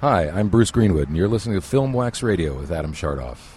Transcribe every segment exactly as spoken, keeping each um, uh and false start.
Hi, I'm Bruce Greenwood, and you're listening to Film Wax Radio with Adam Shardoff.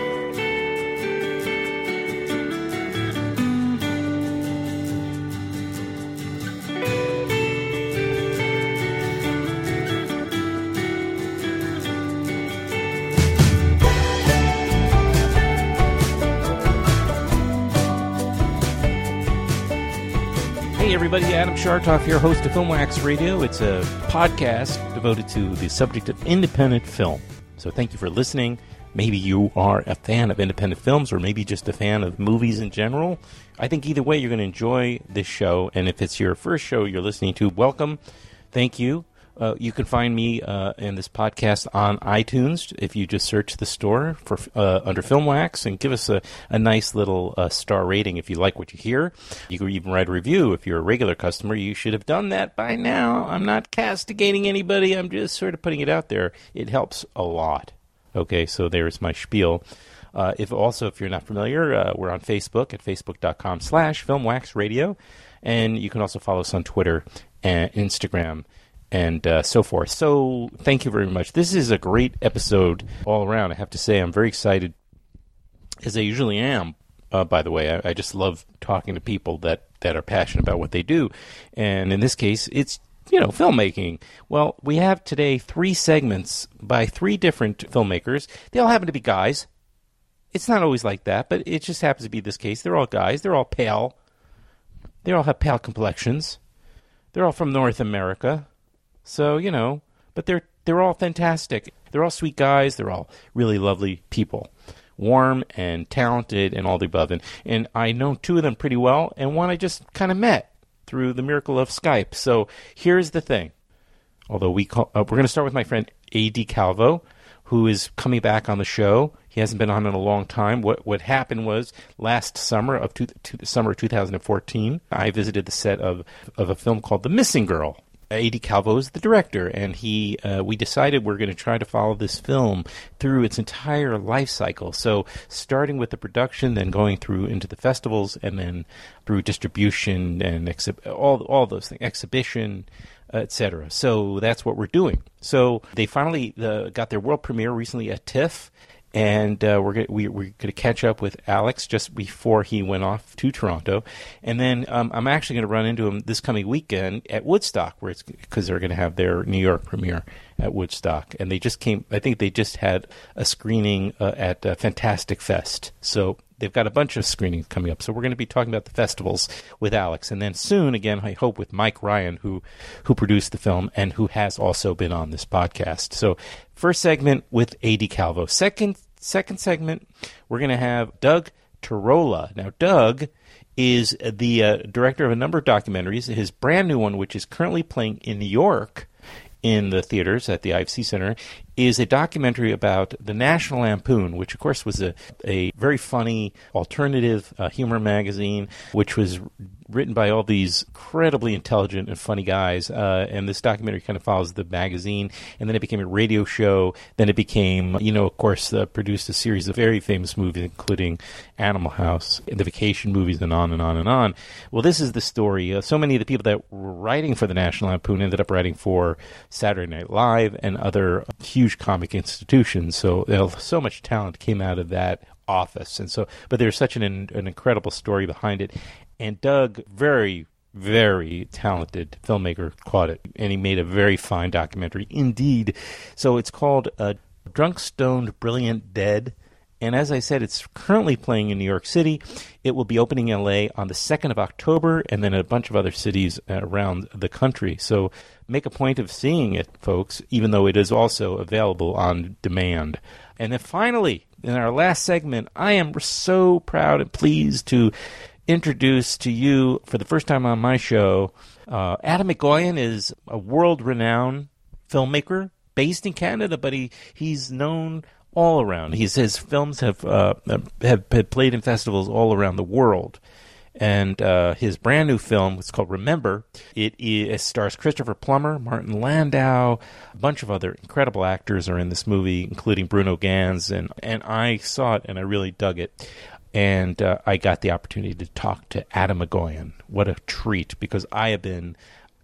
Hey everybody, Adam Shartoff here, host of Film Wax Radio. It's a podcast devoted to the subject of independent film. So thank you for listening. Maybe you are a fan of independent films, or maybe just a fan of movies in general. I think either way you're going to enjoy this show, and if it's your first show you're listening to, welcome. Thank you. Uh, you can find me uh, in this podcast on iTunes if you just search the store for uh, under Film Wax, and give us a, a nice little uh, star rating if you like what you hear. You can even write a review. If you're a regular customer, you should have done that by now. I'm not castigating anybody. I'm just sort of putting it out there. It helps a lot. Okay, so there's my spiel. Uh, if also, if you're not familiar, uh, we're on Facebook at facebook.com slash filmwaxradio, and you can also follow us on Twitter and Instagram and uh, so forth. So thank you very much. This is a great episode all around. I have to say I'm very excited, as I usually am, uh, by the way. I, I just love talking to people that, that are passionate about what they do. And in this case, it's, you know, filmmaking. Well, we have today three segments by three different filmmakers. They all happen to be guys. It's not always like that, but it just happens to be this case. They're all guys. They're all pale. They all have pale complexions. They're all from North America. So, you know, but they're they're all fantastic. They're all sweet guys. They're all really lovely people. Warm and talented and all the above. And, and I know two of them pretty well, and one I just kind of met through the miracle of Skype. So here's the thing. Although we call, uh, we're going to start with my friend A D Calvo, who is coming back on the show. He hasn't been on in a long time. What what happened was last summer of two, two, summer of two thousand fourteen, I visited the set of of a film called The Missing Girl. A D Calvo is the director, and he uh, we decided we're going to try to follow this film through its entire life cycle. So starting with the production, then going through into the festivals, and then through distribution and exhi- all all those things, exhibition, uh, et cetera. So that's what we're doing. So they finally uh, got their world premiere recently at TIFF. And uh, we're gonna, we, we're going to catch up with Alex just before he went off to Toronto. And then um, I'm actually going to run into him this coming weekend at Woodstock, where it's because they're going to have their New York premiere at Woodstock. And they just came, I think they just had a screening uh, at uh, Fantastic Fest. So they've got a bunch of screenings coming up. So we're going to be talking about the festivals with Alex. And then soon, again, I hope with Mike Ryan, who who produced the film and who has also been on this podcast. So first segment with A D Calvo. Second second segment, we're going to have Doug Tarola. Now, Doug is the uh, director of a number of documentaries. His brand new one, which is currently playing in New York in the theaters at the I F C Center, is a documentary about the National Lampoon, which, of course, was a, a very funny alternative uh, humor magazine, which was written by all these incredibly intelligent and funny guys. Uh, and this documentary kind of follows the magazine, and then it became a radio show. Then it became, you know, of course, uh, produced a series of very famous movies, including Animal House, and the vacation movies, and on and on and on. Well, this is the story. Uh, so many of the people that were writing for the National Lampoon ended up writing for Saturday Night Live and other huge comic institutions. So uh, so much talent came out of that office. And so, but there's such an, an incredible story behind it. And Doug, very, very talented filmmaker, caught it. And he made a very fine documentary indeed. So it's called uh, Drunk, Stoned, Brilliant, Dead. And as I said, it's currently playing in New York City. It will be opening in L A on the second of October, and then a bunch of other cities around the country. So make a point of seeing it, folks, even though it is also available on demand. And then finally, in our last segment, I am so proud and pleased to introduce to you, for the first time on my show, uh, Adam McGoyan is a world-renowned filmmaker based in Canada, but he, he's known all around. He's, his films have, uh, have have played in festivals all around the world. And uh, his brand new film, it's called Remember. It, it stars Christopher Plummer, Martin Landau, a bunch of other incredible actors are in this movie, including Bruno Ganz. And, and I saw it, and I really dug it. And uh, I got the opportunity to talk to Adam McGoyan. What a treat, because I have been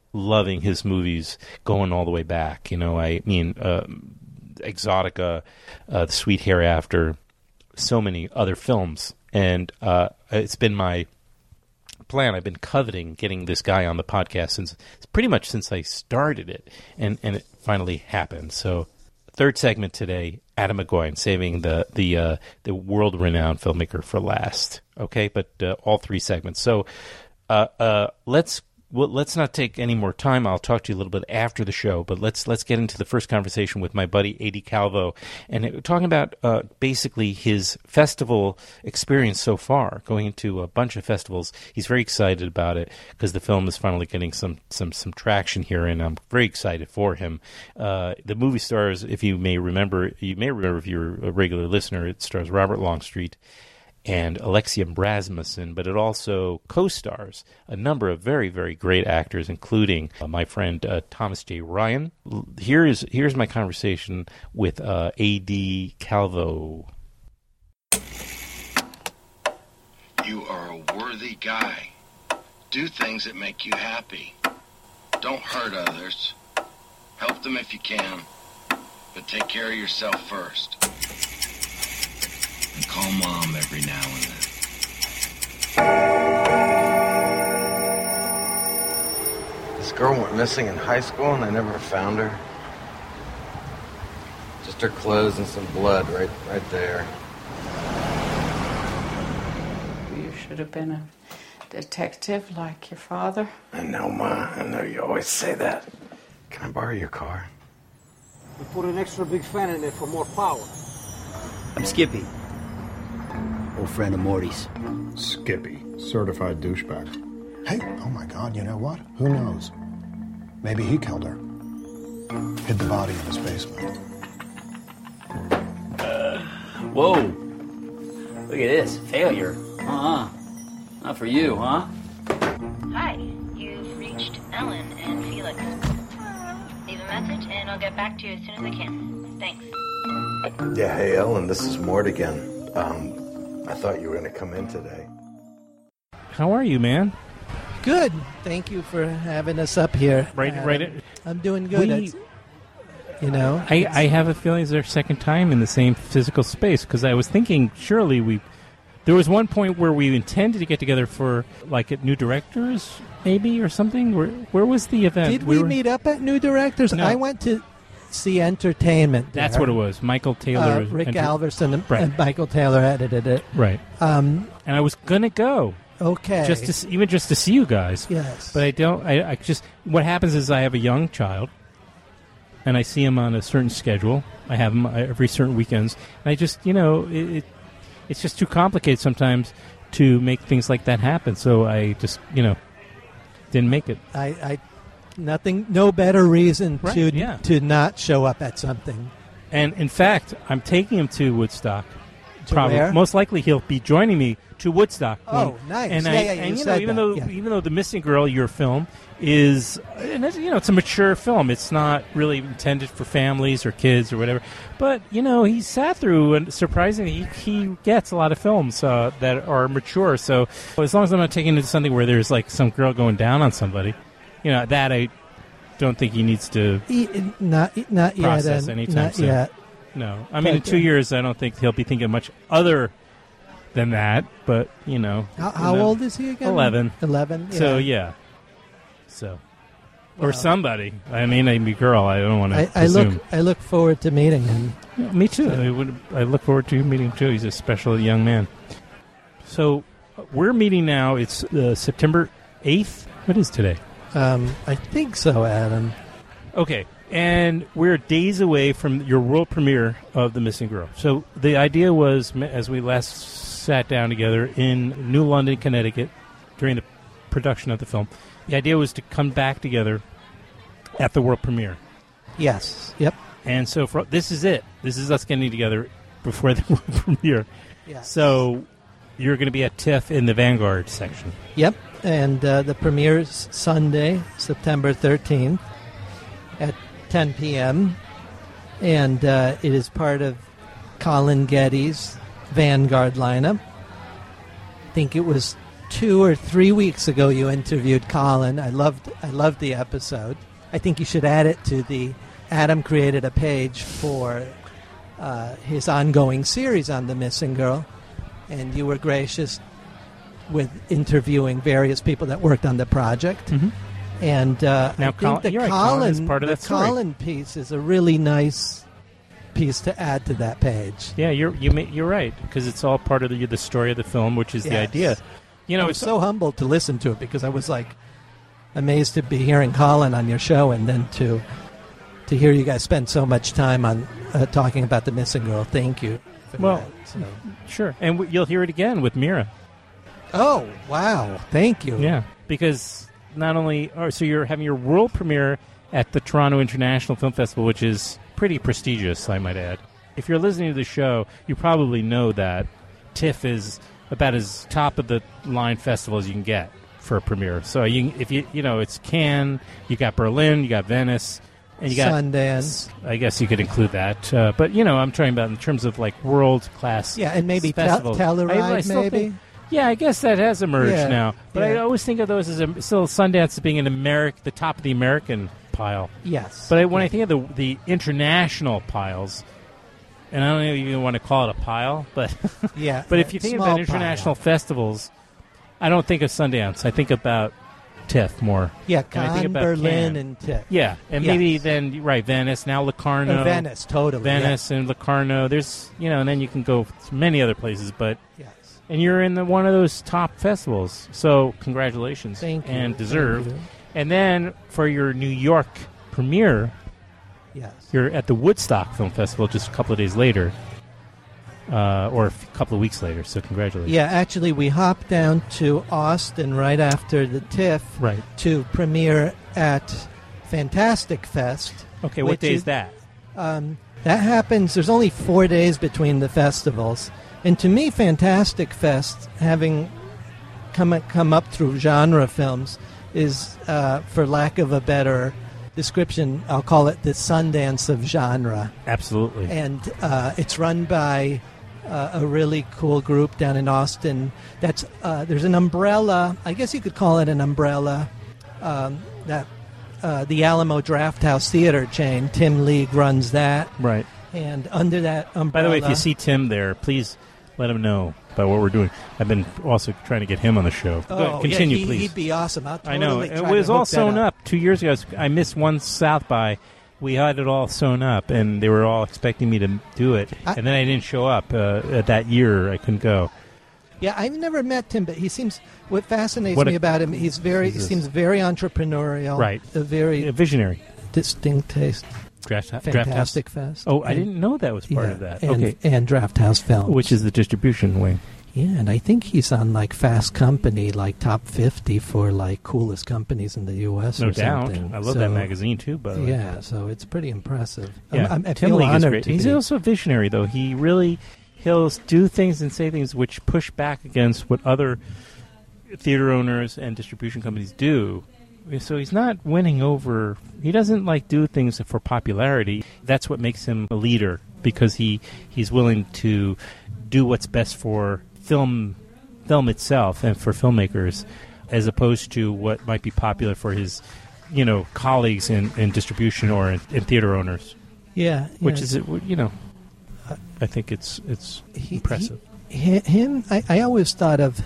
loving his movies going all the way back. You know, I mean, uh, Exotica, uh, The Sweet Hereafter, so many other films. And uh, it's been my plan. I've been coveting getting this guy on the podcast since pretty much since I started it, and, and it finally happened. So, third segment today, Adam McGowan, saving the the uh, the world-renowned filmmaker for last. Okay, but uh, all three segments. So, uh, uh, let's. Well, let's not take any more time. I'll talk to you a little bit after the show, but let's let's get into the first conversation with my buddy A D Calvo, and it, talking about uh, basically his festival experience so far, going into a bunch of festivals. He's very excited about it because the film is finally getting some some some traction here, and I'm very excited for him. Uh, the movie stars, if you may remember, you may remember if you're a regular listener, it stars Robert Longstreet and Alexia Rasmussen, but it also co-stars a number of very, very great actors, including uh, my friend uh, Thomas J. Ryan. L- Here is here's my conversation with uh, A D Calvo. You are a worthy guy. Do things that make you happy. Don't hurt others. Help them if you can, but take care of yourself first. And call Mom every now and then. This girl went missing in high school and I never found her. Just her clothes and some blood right right there. You should have been a detective like your father. I know, Ma. I know you always say that. Can I borrow your car? We put an extra big fan in it for more power. I'm Skippy. Old friend of Morty's. Skippy, certified douchebag. Hey, oh my God, you know what? Who knows? Maybe he killed her. Hid the body in his basement. Uh, whoa. Look at this. Failure. Uh-huh. Not for you, huh? Hi, you've reached Ellen and Felix. Leave a message and I'll get back to you as soon as I can. Thanks. Yeah, hey, Ellen, this is Mort again. Um... I thought you were going to come in today. How are you, man? Good. Thank you for having us up here. Right, Adam. right. I'm doing good. We, it's, you know, I, I have a feeling it's our second time in the same physical space because I was thinking surely we. There was one point where we intended to get together for like at New Directors, maybe or something. Where where was the event? Did we, we were, meet up at New Directors? No. I went to see Entertainment. That's there. what it was. Michael Taylor, uh, Rick enter- Alverson, and, right. and Michael Taylor edited it. Right. Um, and I was gonna go. Okay. Just to see, even just to see you guys. Yes. But I don't. I, I just. What happens is I have a young child, and I see him on a certain schedule. I have him every certain weekends, and I just, you know, it, it it's just too complicated sometimes to make things like that happen. So I just, you know, didn't make it. I. I Nothing, no better reason right, to yeah. to not show up at something. And in fact, I'm taking him to Woodstock. To Probably, where? most likely, he'll be joining me to Woodstock. Oh, when, nice! And yeah, I, yeah, you and you said know, even that. though yeah. even though The Missing Girl, your film, is, and it's, you know, it's a mature film. It's not really intended for families or kids or whatever. But you know, he sat through, and surprisingly, he, he gets a lot of films uh, that are mature. So as long as I'm not taking it to something where there's like some girl going down on somebody, you know, that I. Don't think he needs to he, not not process yet, anytime not soon. Yet. No, I mean, in two years, I don't think he'll be thinking much other than that. But you know, how, how you know, old is he again? Eleven. Eleven. Yeah. So yeah. So, well, or somebody. I mean, a girl. I don't want to. I, I look. I look forward to meeting him. Yeah, me too. I, would, I look forward to meeting him too. He's a special young man. So, we're meeting now. It's uh, September eighth. What is today? Um, I think so, Adam. Okay, and we're days away from your world premiere of The Missing Girl. So the idea was, as we last sat down together in New London, Connecticut, during the production of the film, the idea was to come back together at the world premiere. Yes. Yep. And so for, this is it. This is us getting together before the world premiere. Yeah. So you're going to be at TIFF in the Vanguard section. Yep. And uh, the premiere is Sunday, September thirteenth at ten p.m. And uh, it is part of Colin Getty's Vanguard lineup. I think it was two or three weeks ago you interviewed Colin. I loved I loved the episode. I think you should add it to the Adam created a page for uh, his ongoing series on The Missing Girl, and you were gracious with interviewing various people that worked on the project. Mm-hmm. And uh, now I Col- think the you're right, Colin, Colin is part of the that story. Colin piece is a really nice piece to add to that page. Yeah, you're you ma- you're right, because it's all part of the the story of the film, which is Yes. the idea. You know, I was it's so humbled to listen to it because I was like amazed to be hearing Colin on your show, and then to to hear you guys spend so much time on uh, talking about The Missing Girl. Thank you. For well, that, so. sure, and w- you'll hear it again with Mira. Oh, wow. Thank you. Yeah, because not only oh, so you're having your world premiere at the Toronto International Film Festival, which is pretty prestigious, I might add. If you're listening to the show, you probably know that TIFF is about as top of the line festival as you can get for a premiere. So you, if you, you know, it's Cannes, you got Berlin, you got Venice, and you got Sundance. I guess you could include that, uh, but you know, I'm talking about in terms of like world class. Yeah, and maybe tel- festivals. Telluride, I- I still maybe. think- yeah, I guess that has emerged Yeah, now. But I yeah. always think of those as a, still Sundance as being an American, the top of the American pile. Yes. But I, when I think of the the international piles, and I don't even want to call it a pile, but Yeah, but yeah, if you think small about international festivals, I don't think of Sundance. I think about TIFF more. Yeah, And I think Cannes, about Berlin, Cannes. and TIFF. Yeah, and Yes. maybe then right Venice, now Locarno, Oh, Venice, totally, Venice and Locarno. There's you know, and then you can go to many other places, but Yes. and you're in the one of those top festivals. So congratulations, Thank you. and deserved. Thank you. And then for your New York premiere, Yes. you're at the Woodstock Film Festival just a couple of days later, uh, or a f- couple of weeks later. So congratulations. Yeah, actually, we hopped down to Austin right after the TIFF Right. to premiere at Fantastic Fest. Okay, what which day is that? Um, that happens, there's only four days between the festivals. And to me, Fantastic Fest, having come, come up through genre films, is, uh, for lack of a better description, I'll call it the Sundance of genre. Absolutely. And uh, it's run by uh, a really cool group down in Austin. That's uh, there's an umbrella. I guess you could call it an umbrella. Um, that uh, the Alamo Drafthouse Theater chain. Tim League runs that. Right. And under that umbrella. By the way, if you see Tim there, please let him know about what we're doing. I've been also trying to get him on the show. Oh, Go ahead, continue, yeah, he, please. He'd be awesome. I'll totally I know. try It to was hook all that sewn up. up. Two years ago, I missed one South by. We had it all sewn up, and they were all expecting me to do it. I- and then I didn't show up uh, that year. I couldn't go. Yeah, I've never met Tim, but he seems. What fascinates What a- me about him, he's very. He Jesus. seems very entrepreneurial. Right. A very A visionary. distinct taste. Draft, Fantastic Draft House. Fest. Oh, I And- didn't know that was part yeah, of that. And, okay. and Draft House Films. Which is the distribution wing. Yeah, and I think he's on like Fast Company, like top fifty for like coolest companies in the U S No or doubt. something. I love So, that magazine, too, by the way. Yeah, so it's pretty impressive. Yeah, I'm, I'm, I Tim feel League is honored great. to He's be. also a visionary, though. He really he'll do things and say things which push back against what other theater owners and distribution companies do. So he's not winning over. He doesn't like do things for popularity. That's what makes him a leader, because he he's willing to do what's best for film film itself and for filmmakers, as opposed to what might be popular for his you know colleagues in, in distribution or in, in theater owners. Yeah, Which yeah. is, you know, I think it's it's He- impressive. he- him, I, I always thought of,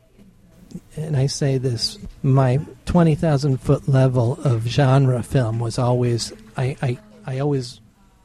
and I say this, my twenty thousand foot level of genre film was always, I, I, I always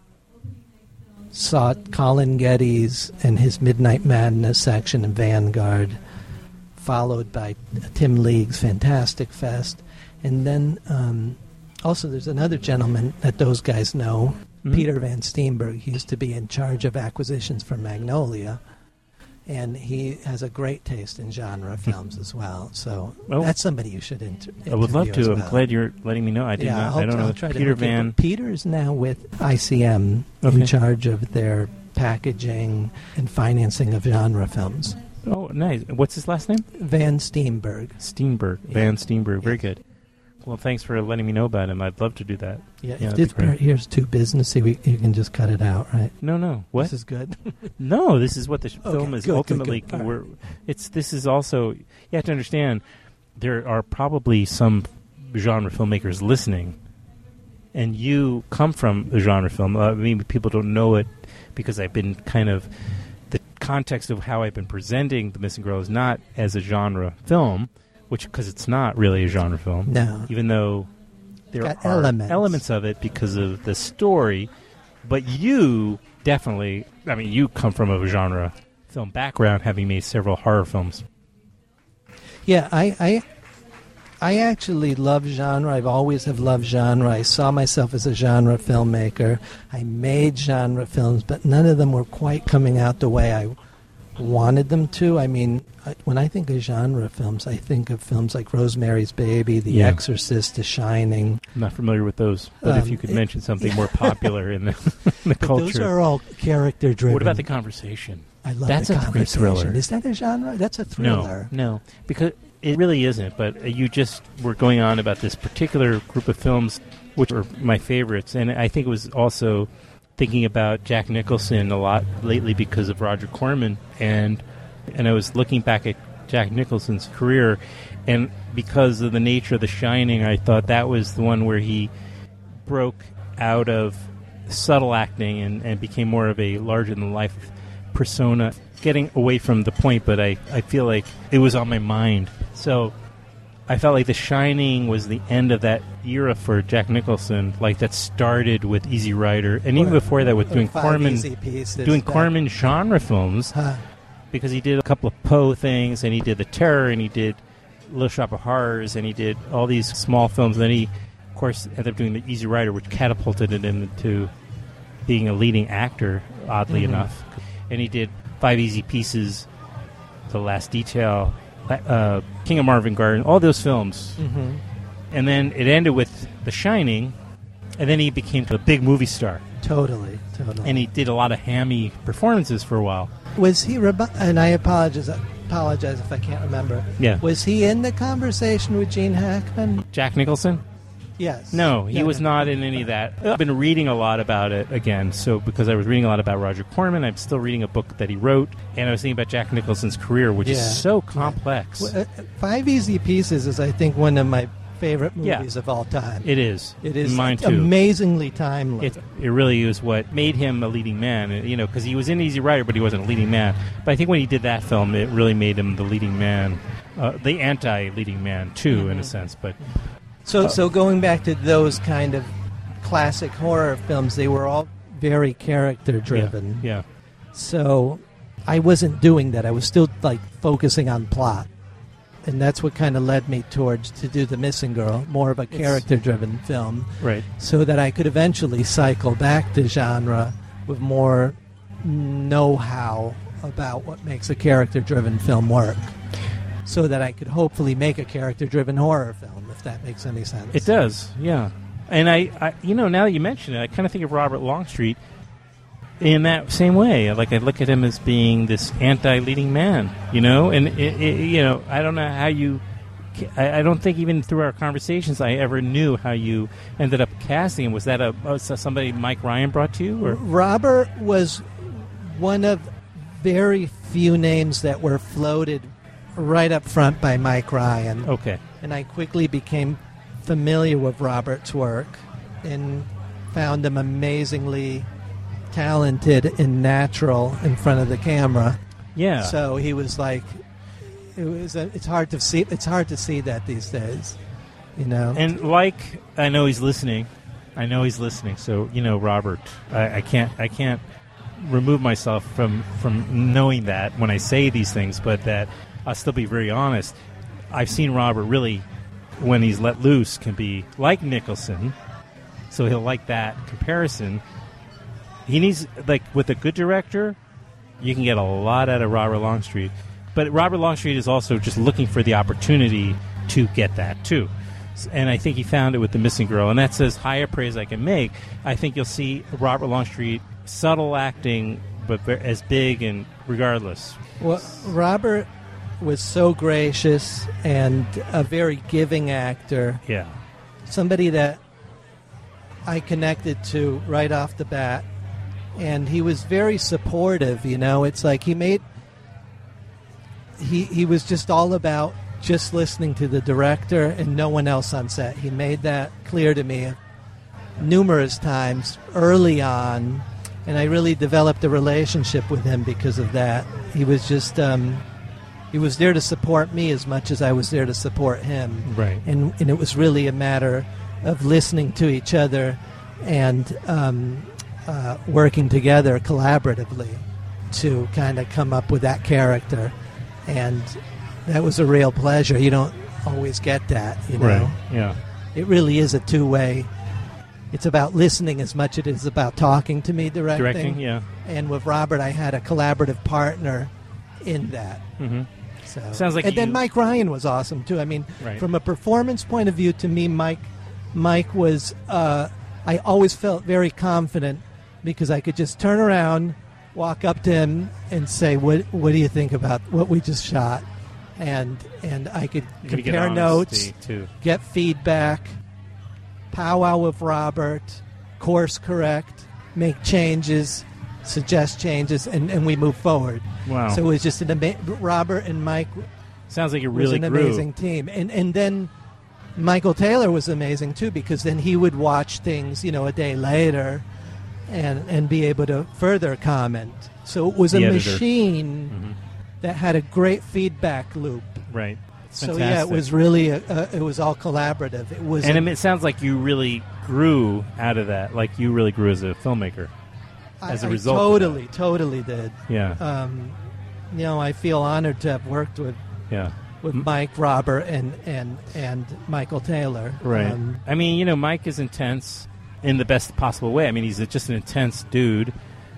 saw Colin Geddes and his Midnight Madness section in Vanguard, followed by Tim League's Fantastic Fest. And then um, also there's another gentleman that those guys know, Mhm. Peter Van Steenberg. He used to be in charge of acquisitions for Magnolia. And he has a great taste in genre films as well. So Well, that's somebody you should inter- interview. I would love to. as I'm well. glad you're letting me know. I did yeah, not. I'll, I don't I'll know. try to Peter hook you up. Van. Peter is now with I C M Okay. in charge of their packaging and financing of genre films. Oh, nice. What's his last name? Van Steenberg. Steenberg. Yeah. Van Steenberg. Very Yes. good. Well, thanks for letting me know about him. I'd love to do that. Yeah, Yeah, if that'd this be great. part here's too businessy, we, you can just cut it out, right? No, no. What? This is good. No, this is what the sh- Okay, film is good, good, ultimately. good. All right. We're, it's this is also. You have to understand, there are probably some genre filmmakers listening, and you come from a genre film. Uh, maybe people don't know it because I've been kind of the context of how I've been presenting The Missing Girl is not as a genre film, which because it's not really a genre film. No. Even though there Got are elements. elements of it because of the story, but you definitely, I mean, you come from a genre film background, having made several horror films. Yeah, I, I, I actually love genre. I've always have loved genre. I saw myself as a genre filmmaker. I made genre films, but none of them were quite coming out the way I wanted them to. I mean, I, when I think of genre films, I think of films like Rosemary's Baby, The Yeah. Exorcist, The Shining. I'm not familiar with those, but if Um, you could it- mention something more popular in the, in the But culture. those are all character driven. What about The Conversation? I love That's The a great Conversation. thriller. Is that a genre? That's a thriller. No, no, because it really isn't. But uh, you just were going on about this particular group of films, which are my favorites, and I think it was also thinking about Jack Nicholson a lot lately because of Roger Corman, and and I was looking back at Jack Nicholson's career, and because of the nature of The Shining, I thought that was the one where he broke out of subtle acting and, and became more of a larger-than-life persona, getting away from the point, but I, I feel like it was on my mind. So I felt like The Shining was the end of that era for Jack Nicholson, like that started with Easy Rider, and even Or- before that with or doing Five Corman, Easy Pieces doing back- Corman genre films, Huh. because he did a couple of Poe things, and he did The Terror, and he did Little Shop of Horrors, and he did all these small films, and then he, of course, ended up doing The Easy Rider, which catapulted him into being a leading actor, oddly Mhm. enough. And he did Five Easy Pieces, The Last Detail, uh, King of Marvin Garden, all those films. Mhm. And then it ended with The Shining, and then he became a big movie star. Totally, totally. And he did a lot of hammy performances for a while. Was he, rebu- and I apologize, apologize if I can't remember. Yeah. Was he in the conversation with Gene Hackman? Jack Nicholson? Yes. No, he No, was no. not in any of that. I've been reading a lot about it again, so because I was reading a lot about Roger Corman, I'm still reading a book that he wrote, and I was thinking about Jack Nicholson's career, which Yeah. is so complex. Well, uh, Five Easy Pieces is, I think, one of my favorite Yeah. movies of all time. It is. It is Mine too. amazingly timely. It, it really is what made him a leading man, uh, you know, because he was in Easy Rider, but he wasn't a leading man. But I think when he did that film, it really made him the leading man, uh, the anti-leading man, too, Mm-hmm. in a sense. But So, Uh, so going back to those kind of classic horror films, they were all very character driven. yeah. So I wasn't doing that. I was still like focusing on plot. And that's what kind of led me towards to do The Missing Girl, more of a It's- character driven film. Right. So that I could eventually cycle back to genre with more know-how about what makes a character driven film work. So that I could hopefully make a character driven horror film, if that makes any sense. It does, yeah. And I, I, you know, now that you mention it, I kind of think of Robert Longstreet in that same way. Like I look at him as being this anti-leading man, you know. And it, it, you know, I don't know how you. I, I don't think even through our conversations I ever knew how you ended up casting him. Was that a was that somebody Mike Ryan brought to you, or Robert was one of very few names that were floated right up front by Mike Ryan. Okay. And I quickly became familiar with Robert's work and found him amazingly talented and natural in front of the camera. Yeah. So he was like, it was. A, it's hard to see. It's hard to see that these days, you know. And like, I know he's listening. I know he's listening. So you know, Robert, I, I can't. I can't remove myself from from knowing that when I say these things, but that I'll still be very honest. I've seen Robert really, when he's let loose, can be like Nicholson. So he'll like that comparison. He needs, like, with a good director, you can get a lot out of Robert Longstreet. But Robert Longstreet is also just looking for the opportunity to get that, too. And I think he found it with The Missing Girl. And that's as high a praise I can make. I think you'll see Robert Longstreet, subtle acting, but ver- as big and regardless. Well, Robert was so gracious and a very giving actor. Yeah. somebody that I connected to right off the bat, and he was very supportive. You know, it's like he made he he was just all about just listening to the director and no one else on set. He made that clear to me numerous times early on, and I really developed a relationship with him because of that. He was just um, he was there to support me as much as I was there to support him. Right. And and it was really a matter of listening to each other and um, uh, working together collaboratively to kind of come up with that character. And that was a real pleasure. You don't always get that, you know. Right. Yeah. It really is a two-way. It's about listening as much as it is about talking to me, directing. Directing, yeah. And with Robert, I had a collaborative partner in that. Mm-hmm. So, Sounds like and you... then Mike Ryan was awesome too. I mean, right. from a performance point of view, to me, Mike, Mike was. Uh, I always felt very confident because I could just turn around, walk up to him, and say, "What What do you think about what we just shot?" And and I could You could compare get notes, too. get feedback, powwow with Robert, course correct, make changes, suggest changes, and, and we move forward. Wow. So it was just an ama- Robert and Mike. Sounds like it was really an grew. amazing team. And and then Michael Taylor was amazing too, because then he would watch things, you know, a day later and and be able to further comment. So it was The a editor. machine Mm-hmm. that had a great feedback loop. Right. It's So fantastic. yeah, it was really a, a, it was all collaborative. It was And it sounds like you really grew out of that. Like you really grew as a filmmaker as a I, result. I of totally, that. totally did. Yeah. Um, you know, I feel honored to have worked with Yeah. with M- Mike, Robert, and and and Michael Taylor. Right. Um, I mean, you know, Mike is intense in the best possible way. I mean, he's a, just an intense dude.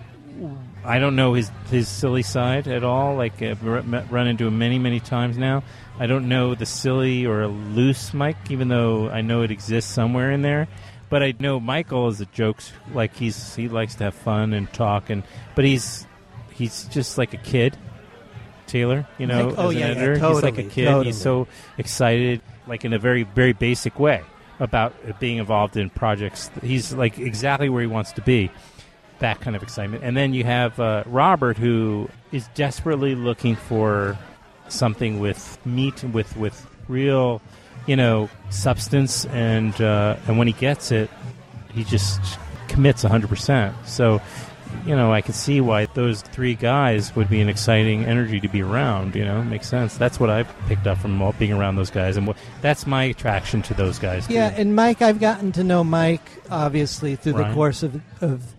I don't know his his silly side at all. Like, I've r- met- run into him many, many times now. I don't know the silly or loose Mike, even though I know it exists somewhere in there. But I know Michael is a jokes. Like, he's he likes to have fun and talk, and but he's he's just like a kid. Taylor, you know, Mike- oh, as an yeah, yeah, editor, he's like a totally, kid. totally. He's so excited, like in a very, very basic way about being involved in projects. He's like exactly where he wants to be. That kind of excitement. And then you have uh, Robert, who is desperately looking for something with meat, with with real, you know, substance, and uh, and when he gets it, he just commits one hundred percent. So, you know, I can see why those three guys would be an exciting energy to be around. You know, makes sense. That's what I've picked up from all- being around those guys, and wh- that's my attraction to those guys. Too. yeah, and Mike, I've gotten to know Mike obviously through Ryan. the course of of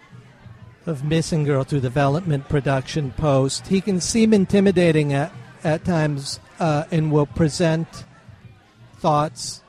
of Missing Girl, through development, production, post. He can seem intimidating at at times, uh, and will present thoughts.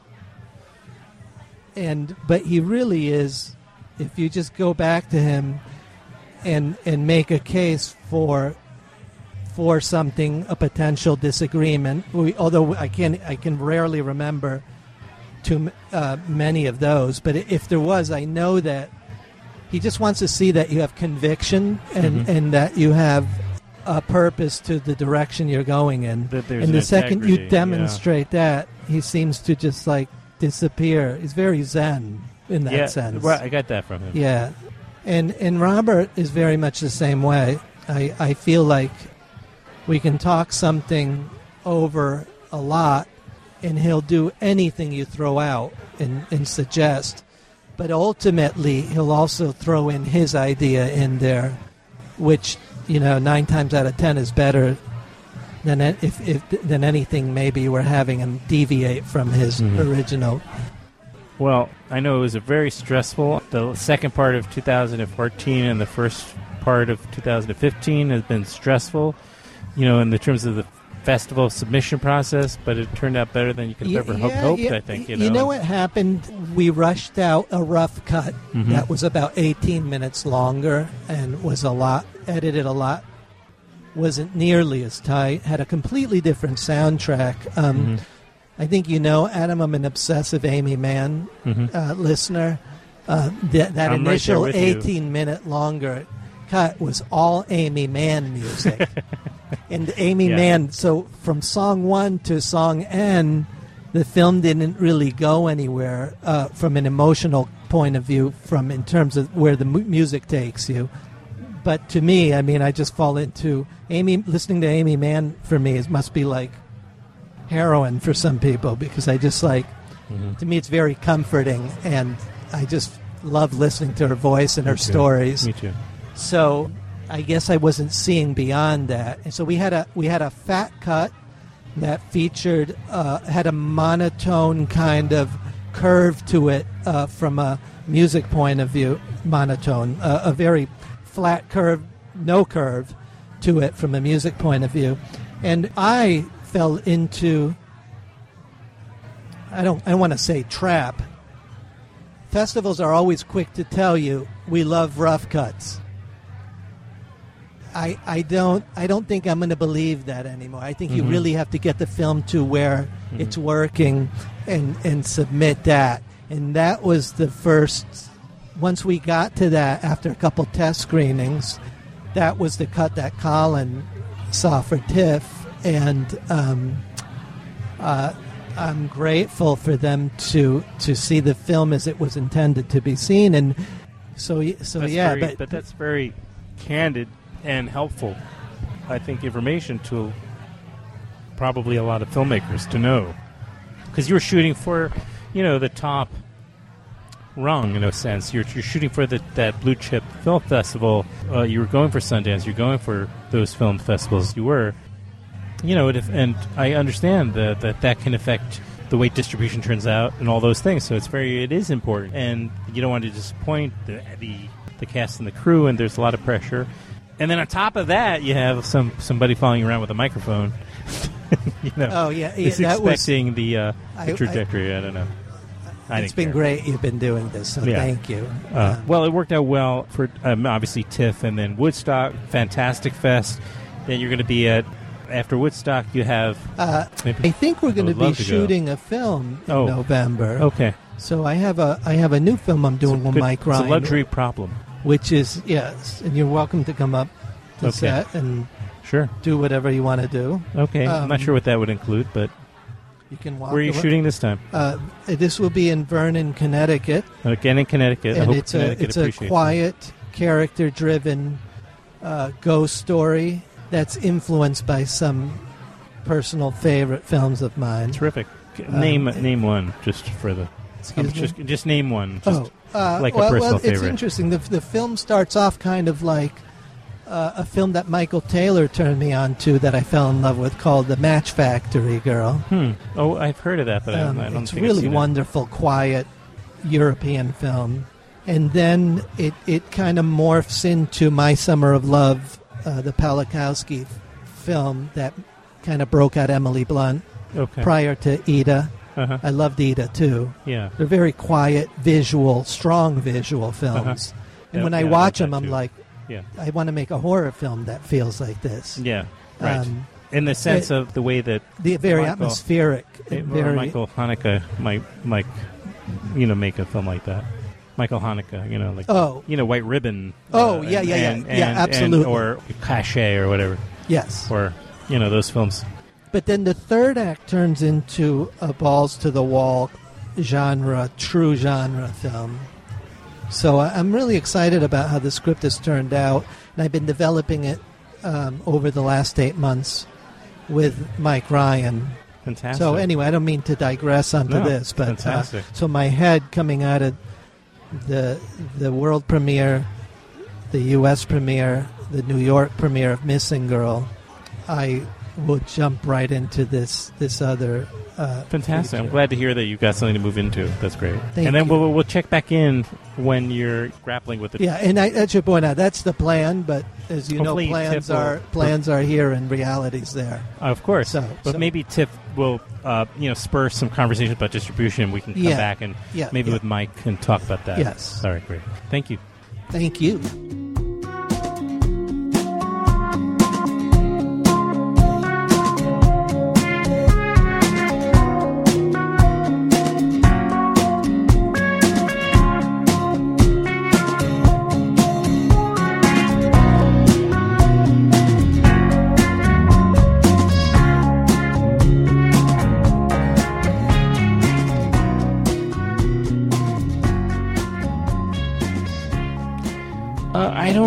And but he really is. If you just go back to him and and make a case for for something, a potential disagreement. We, although I can I can rarely remember too uh, many of those, but if there was, I know that he just wants to see that you have conviction and, Mhm. and that you have a purpose to the direction you're going in. That there's and an the second you integrity, demonstrate that, he seems to just like disappear. He's very zen in that yeah, sense. right, I got that from him. Yeah, and and Robert is very much the same way. I I feel like we can talk something over a lot, and he'll do anything you throw out and, and suggest. But ultimately, he'll also throw in his idea in there, which, you know, nine times out of ten is better than a- if, if than anything maybe we're having him deviate from his Mhm. original. Well, I know it was a very stressful. The second part of two thousand fourteen and the first part of two thousand fifteen has been stressful, you know, in the terms of the festival submission process, but it turned out better than you could have Y- ever ho- yeah, hoped, yeah. I think. You You know, know what happened? We rushed out a rough cut Mhm. that was about eighteen minutes longer and was a lot, edited a lot, wasn't nearly as tight, had a completely different soundtrack. Um, Mhm. I think you know, Adam, I'm an obsessive Amy Mann Mhm. uh, listener. Uh, th- that I'm right there initial with you. eighteen-minute longer cut was all Amy Mann music. And Amy Yeah. Mann, so from song one to song N, the film didn't really go anywhere uh, from an emotional point of view, from in terms of where the mu- music takes you. But to me, I mean, I just fall into Amy. Listening to Amy Mann for me, it must be like heroin for some people, because I just like. Mm-hmm. To me, it's very comforting, and I just love listening to her voice and her Me too. stories. Me too. So I guess I wasn't seeing beyond that, and so we had a we had a fat cut that featured uh, had a monotone kind of curve to it uh, from a music point of view. Monotone, uh, a very flat curve, no curve to it from a music point of view, and I fell into. I don't I don't want to say trap. Festivals are always quick to tell you we love rough cuts. I I don't I don't think I'm going to believe that anymore. I think mm-hmm. you really have to get the film to where mm-hmm. it's working and and submit that. And that was the first once we got to that after a couple test screenings, that was the cut that Colin saw for TIFF, and um uh I'm grateful for them to to see the film as it was intended to be seen, and so so that's yeah, very, but, but that's very candid and helpful, I think, information to probably a lot of filmmakers to know, because you were shooting for, you know, the top rung in a sense. You're you're shooting for the, that blue chip film festival. Uh, you were going for Sundance. You're going for those film festivals. You were. You know, and I understand that, that that can affect the way distribution turns out and all those things. So it's very, it is important, and you don't want to disappoint the the, the cast and the crew. And there's a lot of pressure. And then on top of that, you have some somebody following around with a microphone. you know, oh yeah, yeah it's that expecting was, the, uh, the I, trajectory. I, I don't know. I it's been care. great. You've been doing this, so yeah. thank you. Uh, uh, well, it worked out well for um, obviously TIFF, and then Woodstock, fantastic fest. Then you're going to be at. After Woodstock, you have... Uh, I think we're going to be to shooting go. a film in oh. November. Okay. So I have a I have a new film I'm doing with good, Mike Ryan. It's a luxury problem. Which is, yes, and you're welcome to come up to okay. set and sure. do whatever you want to do. Okay. Um, I'm not sure what that would include, but... You can walk Where are you around. shooting this time? Uh, this will be in Vernon, Connecticut. Again in Connecticut. And I hope it's Connecticut a it's a appreciates quiet, it. character-driven uh, ghost story that's influenced by some personal favorite films of mine. Terrific. Um, name name one, just for the... Excuse um, me? Just, just name one, just oh, uh, like well, a personal well, favorite. It's interesting. The, the film starts off kind of like uh, a film that Michael Taylor turned me on to that I fell in love with, called The Match Factory Girl. Hmm. Oh, I've heard of that, but um, I, I don't it's think really I've seen wonderful, quiet European film. And then it, it kind of morphs into My Summer of Love, uh, the Palakowski f- film that kind of broke out Emily Blunt okay. prior to Ida. Uh-huh. I loved Ida, too. Yeah. They're very quiet, visual, strong visual films. Uh-huh. And yeah, when I yeah, watch I like them, I'm too. like, yeah. I want to make a horror film that feels like this. Yeah, right. Um, In the sense it, of the way that... The very Michael, atmospheric. It, very, Michael Haneke might, might, you know, make a film like that. Michael Haneke, you know, like, oh. you know, White Ribbon. Oh, uh, yeah, and, yeah, yeah. and, yeah, and, absolutely. And, or Cachet or whatever. Yes. Or, you know, those films. But then the third act turns into a balls-to-the-wall genre, true genre film. So I'm really excited about how the script has turned out, and I've been developing it um, over the last eight months with Mike Ryan. Fantastic. So anyway, I don't mean to digress onto no, this, but fantastic. Uh, so my head coming out of the the world premiere, the U S premiere, the New York premiere of Missing Girl, I will jump right into this this other. Uh, Fantastic! feature. I'm glad to hear that you've got something to move into. That's great. Thank and then you. we'll we'll check back in when you're grappling with it. Yeah, and I, I should point out that's the plan. But as you Hopefully know, plans Tiff will- are plans are here and reality's there. Of course. So, but so- maybe TIFF will, uh, you know, spur some conversations about distribution. We can come Yeah. back and Yeah, maybe yeah. with Mike and talk about that. Yes. All right, great. Thank you. Thank you.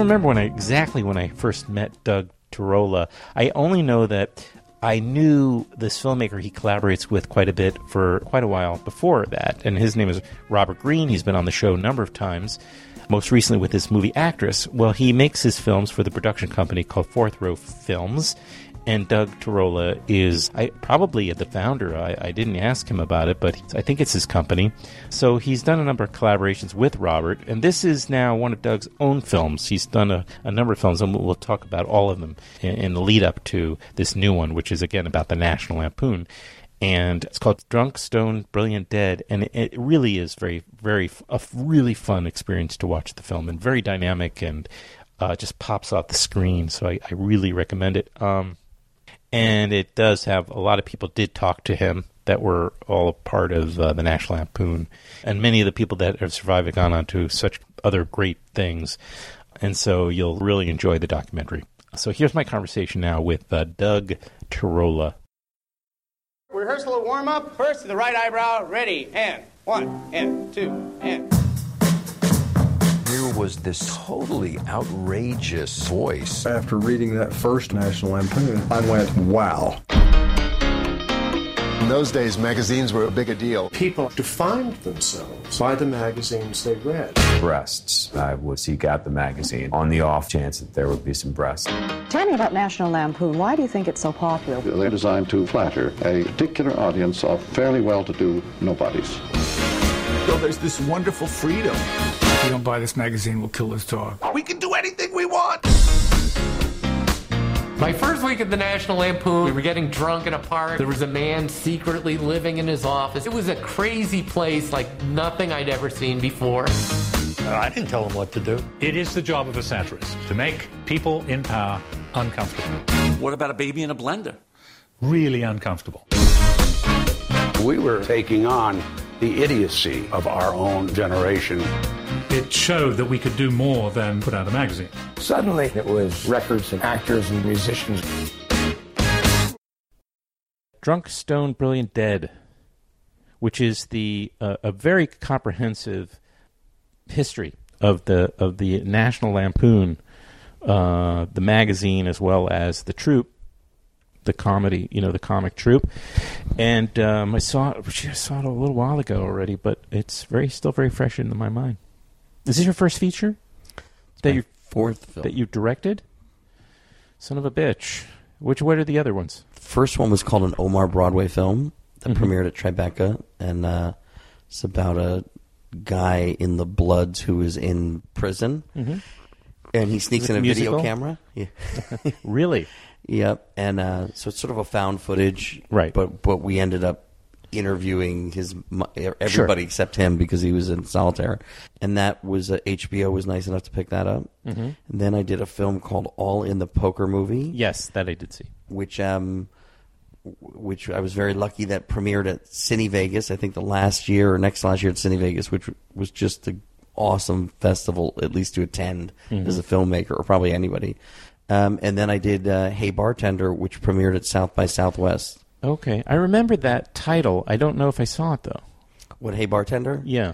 remember when I exactly when I first met Doug Turola. I only know that I knew this filmmaker he collaborates with quite a bit for quite a while before that, and his name is Robert Greene. He's been on the show a number of times, most recently with this movie Actress. Well, he makes his films for the production company called Fourth Row Films, and Doug Turola is I, probably the founder. I, I didn't ask him about it, but I think it's his company. So he's done a number of collaborations with Robert, and this is now one of Doug's own films. He's done a, a number of films, and we'll, we'll talk about all of them in, in the lead-up to this new one, which is, again, about the National Lampoon. And it's called Drunk, Stoned, Brilliant, Dead, and it, it really is very, very a really fun experience to watch the film, and very dynamic, and uh, just pops off the screen. So I, I really recommend it. Um, And it does have, a lot of people did talk to him that were all a part of uh, the National Lampoon. And many of the people that have survived have gone on to such other great things. And so you'll really enjoy the documentary. So here's my conversation now with uh, Doug Turola. Rehearsal warm-up. First to the right eyebrow. Ready. And one, and two, and... Here was this totally outrageous voice. After reading that first National Lampoon, I went, wow. In those days, magazines were a bigger deal. People defined themselves by the magazines they read. Breasts. I would seek out the magazine on the off chance that there would be some breasts. Tell me about National Lampoon. Why do you think it's so popular? They're designed to flatter a particular audience of fairly well-to-do nobodies. So there's this wonderful freedom. If you don't buy this magazine, we'll kill this dog. We can do anything we want! My first week at the National Lampoon, we were getting drunk in a park. There was a man secretly living in his office. It was a crazy place like nothing I'd ever seen before. I didn't tell him what to do. It is the job of a satirist to make people in power uncomfortable. What about a baby in a blender? Really uncomfortable. We were taking on the idiocy of our own generation. It showed that we could do more than put out a magazine. Suddenly, it was records and actors and musicians. Drunk, Stoned, Brilliant, Dead, which is the uh, a very comprehensive history of the of the National Lampoon, uh, the magazine, as well as the troupe, the comedy, you know, the comic troupe. And um, I saw it, I saw it a little while ago already, but it's very still very fresh into my mind. Is this your first feature? It's that my you fourth film. That you directed? Son of a bitch. Which what are the other ones? First one was called an Omar Broadway film that Mm-hmm. premiered at Tribeca, and uh, it's about a guy in the Bloods who is in prison, Mm-hmm. and he sneaks Is it in a musical? video camera. Yeah. Really? Yep. And uh, so it's sort of a found footage, right? But but we ended up interviewing his everybody Sure. except him because he was in solitary, and that was uh, H B O was nice enough to pick that up. Mm-hmm. And then I did a film called All in the Poker Movie. Yes, that I did see. Which um, which I was very lucky that premiered at Cine Vegas. I think the last year or next last year at Cine Vegas, which was just an awesome festival, at least to attend Mhm. as a filmmaker or probably anybody. Um, and then I did uh, Hey Bartender, which premiered at South by Southwest. Okay. I remember that title. I don't know if I saw it, though. What, Hey Bartender? Yeah.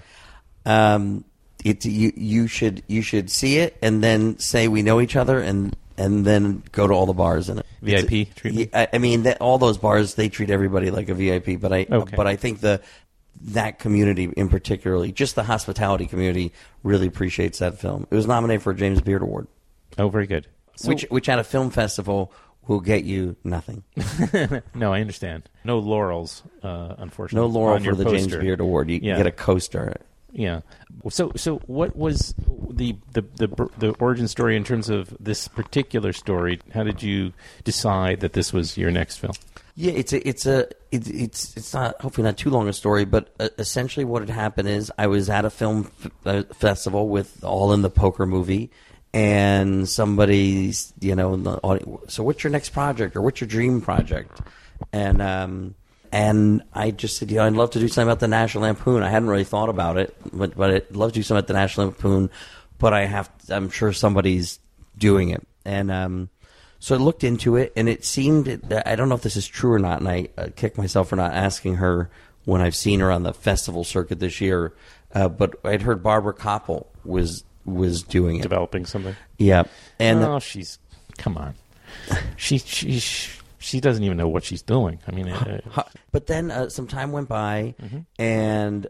Um, it, you, you should you should see it and then say we know each other and, and then go to all the bars in it. V I P It's- treatment? I, I mean, that, all those bars, they treat everybody like a V I P. But I Okay. but I think the that community in particularly, just the hospitality community, really appreciates that film. It was nominated for a James Beard Award. Oh, very good. So- which which at a film festival will get you nothing. No, I understand. No laurels, uh, unfortunately. No laurel on your for the James poster. Beard Award. You Yeah. get a coaster. Yeah. So, so what was the, the the the origin story in terms of this particular story? How did you decide that this was your next film? Yeah, it's a it's a it, it's it's not hopefully not too long a story, but uh, essentially what had happened is I was at a film f- uh, festival with All in the Poker Movie, and somebody's you know in the audience, so what's your next project or what's your dream project? And um and I just said, you know, I'd love to do something about the National Lampoon. I hadn't really thought about it, but but I'd love to do something at the National Lampoon, but I have I'm sure somebody's doing it, and um. So I looked into it, and it seemed, I don't know if this is true or not, and I uh, kick myself for not asking her when I've seen her on the festival circuit this year, uh, but I'd heard Barbara Koppel was was doing it, developing something. Yeah, and oh, she's come on, she she she doesn't even know what she's doing. I mean, uh, but then uh, some time went by, mm-hmm. and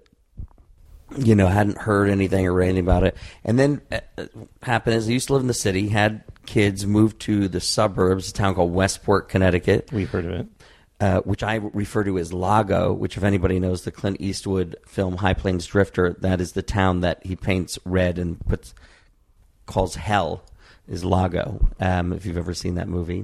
you know, hadn't heard anything or read anything about it. And then uh, happened is I used to live in the city, had kids, moved to the suburbs, a town called Westport, Connecticut. We've heard of it. Uh, which I refer to as Lago, which if anybody knows the Clint Eastwood film High Plains Drifter, that is the town that he paints red and puts calls hell, is Lago, um, if you've ever seen that movie.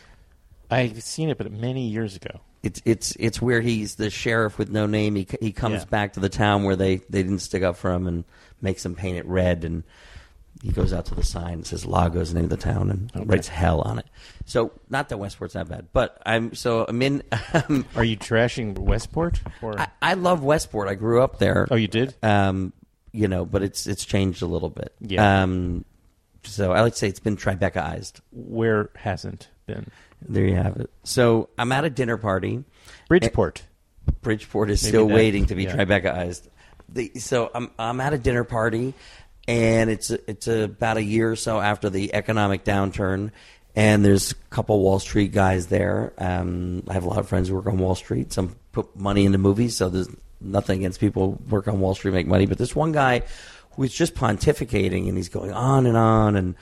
I've seen it, but many years ago. It's it's it's where he's the sheriff with no name. He he comes Yeah. back to the town where they, they didn't stick up for him and makes him paint it red, and he goes out to the sign and says Lago's the name of the town and Okay. writes hell on it. So not that Westport's that bad, but I'm so I'm in. Um, Are you trashing Westport? Or I, I love Westport. I grew up there. Oh, you did? Um, you know, but it's it's changed a little bit. Yeah. Um, so I like to say it's been Tribecaized. Where hasn't been? There you have it. So I'm at a dinner party. Bridgeport. Bridgeport is Maybe still that- waiting to be yeah. Tribecaized. The, so I'm I'm at a dinner party, and it's it's about a year or so after the economic downturn, and there's a couple Wall Street guys there. Um, I have a lot of friends who work on Wall Street. Some put money into movies, so there's nothing against people who work on Wall Street make money. But this one guy who's just pontificating, and he's going on and on, and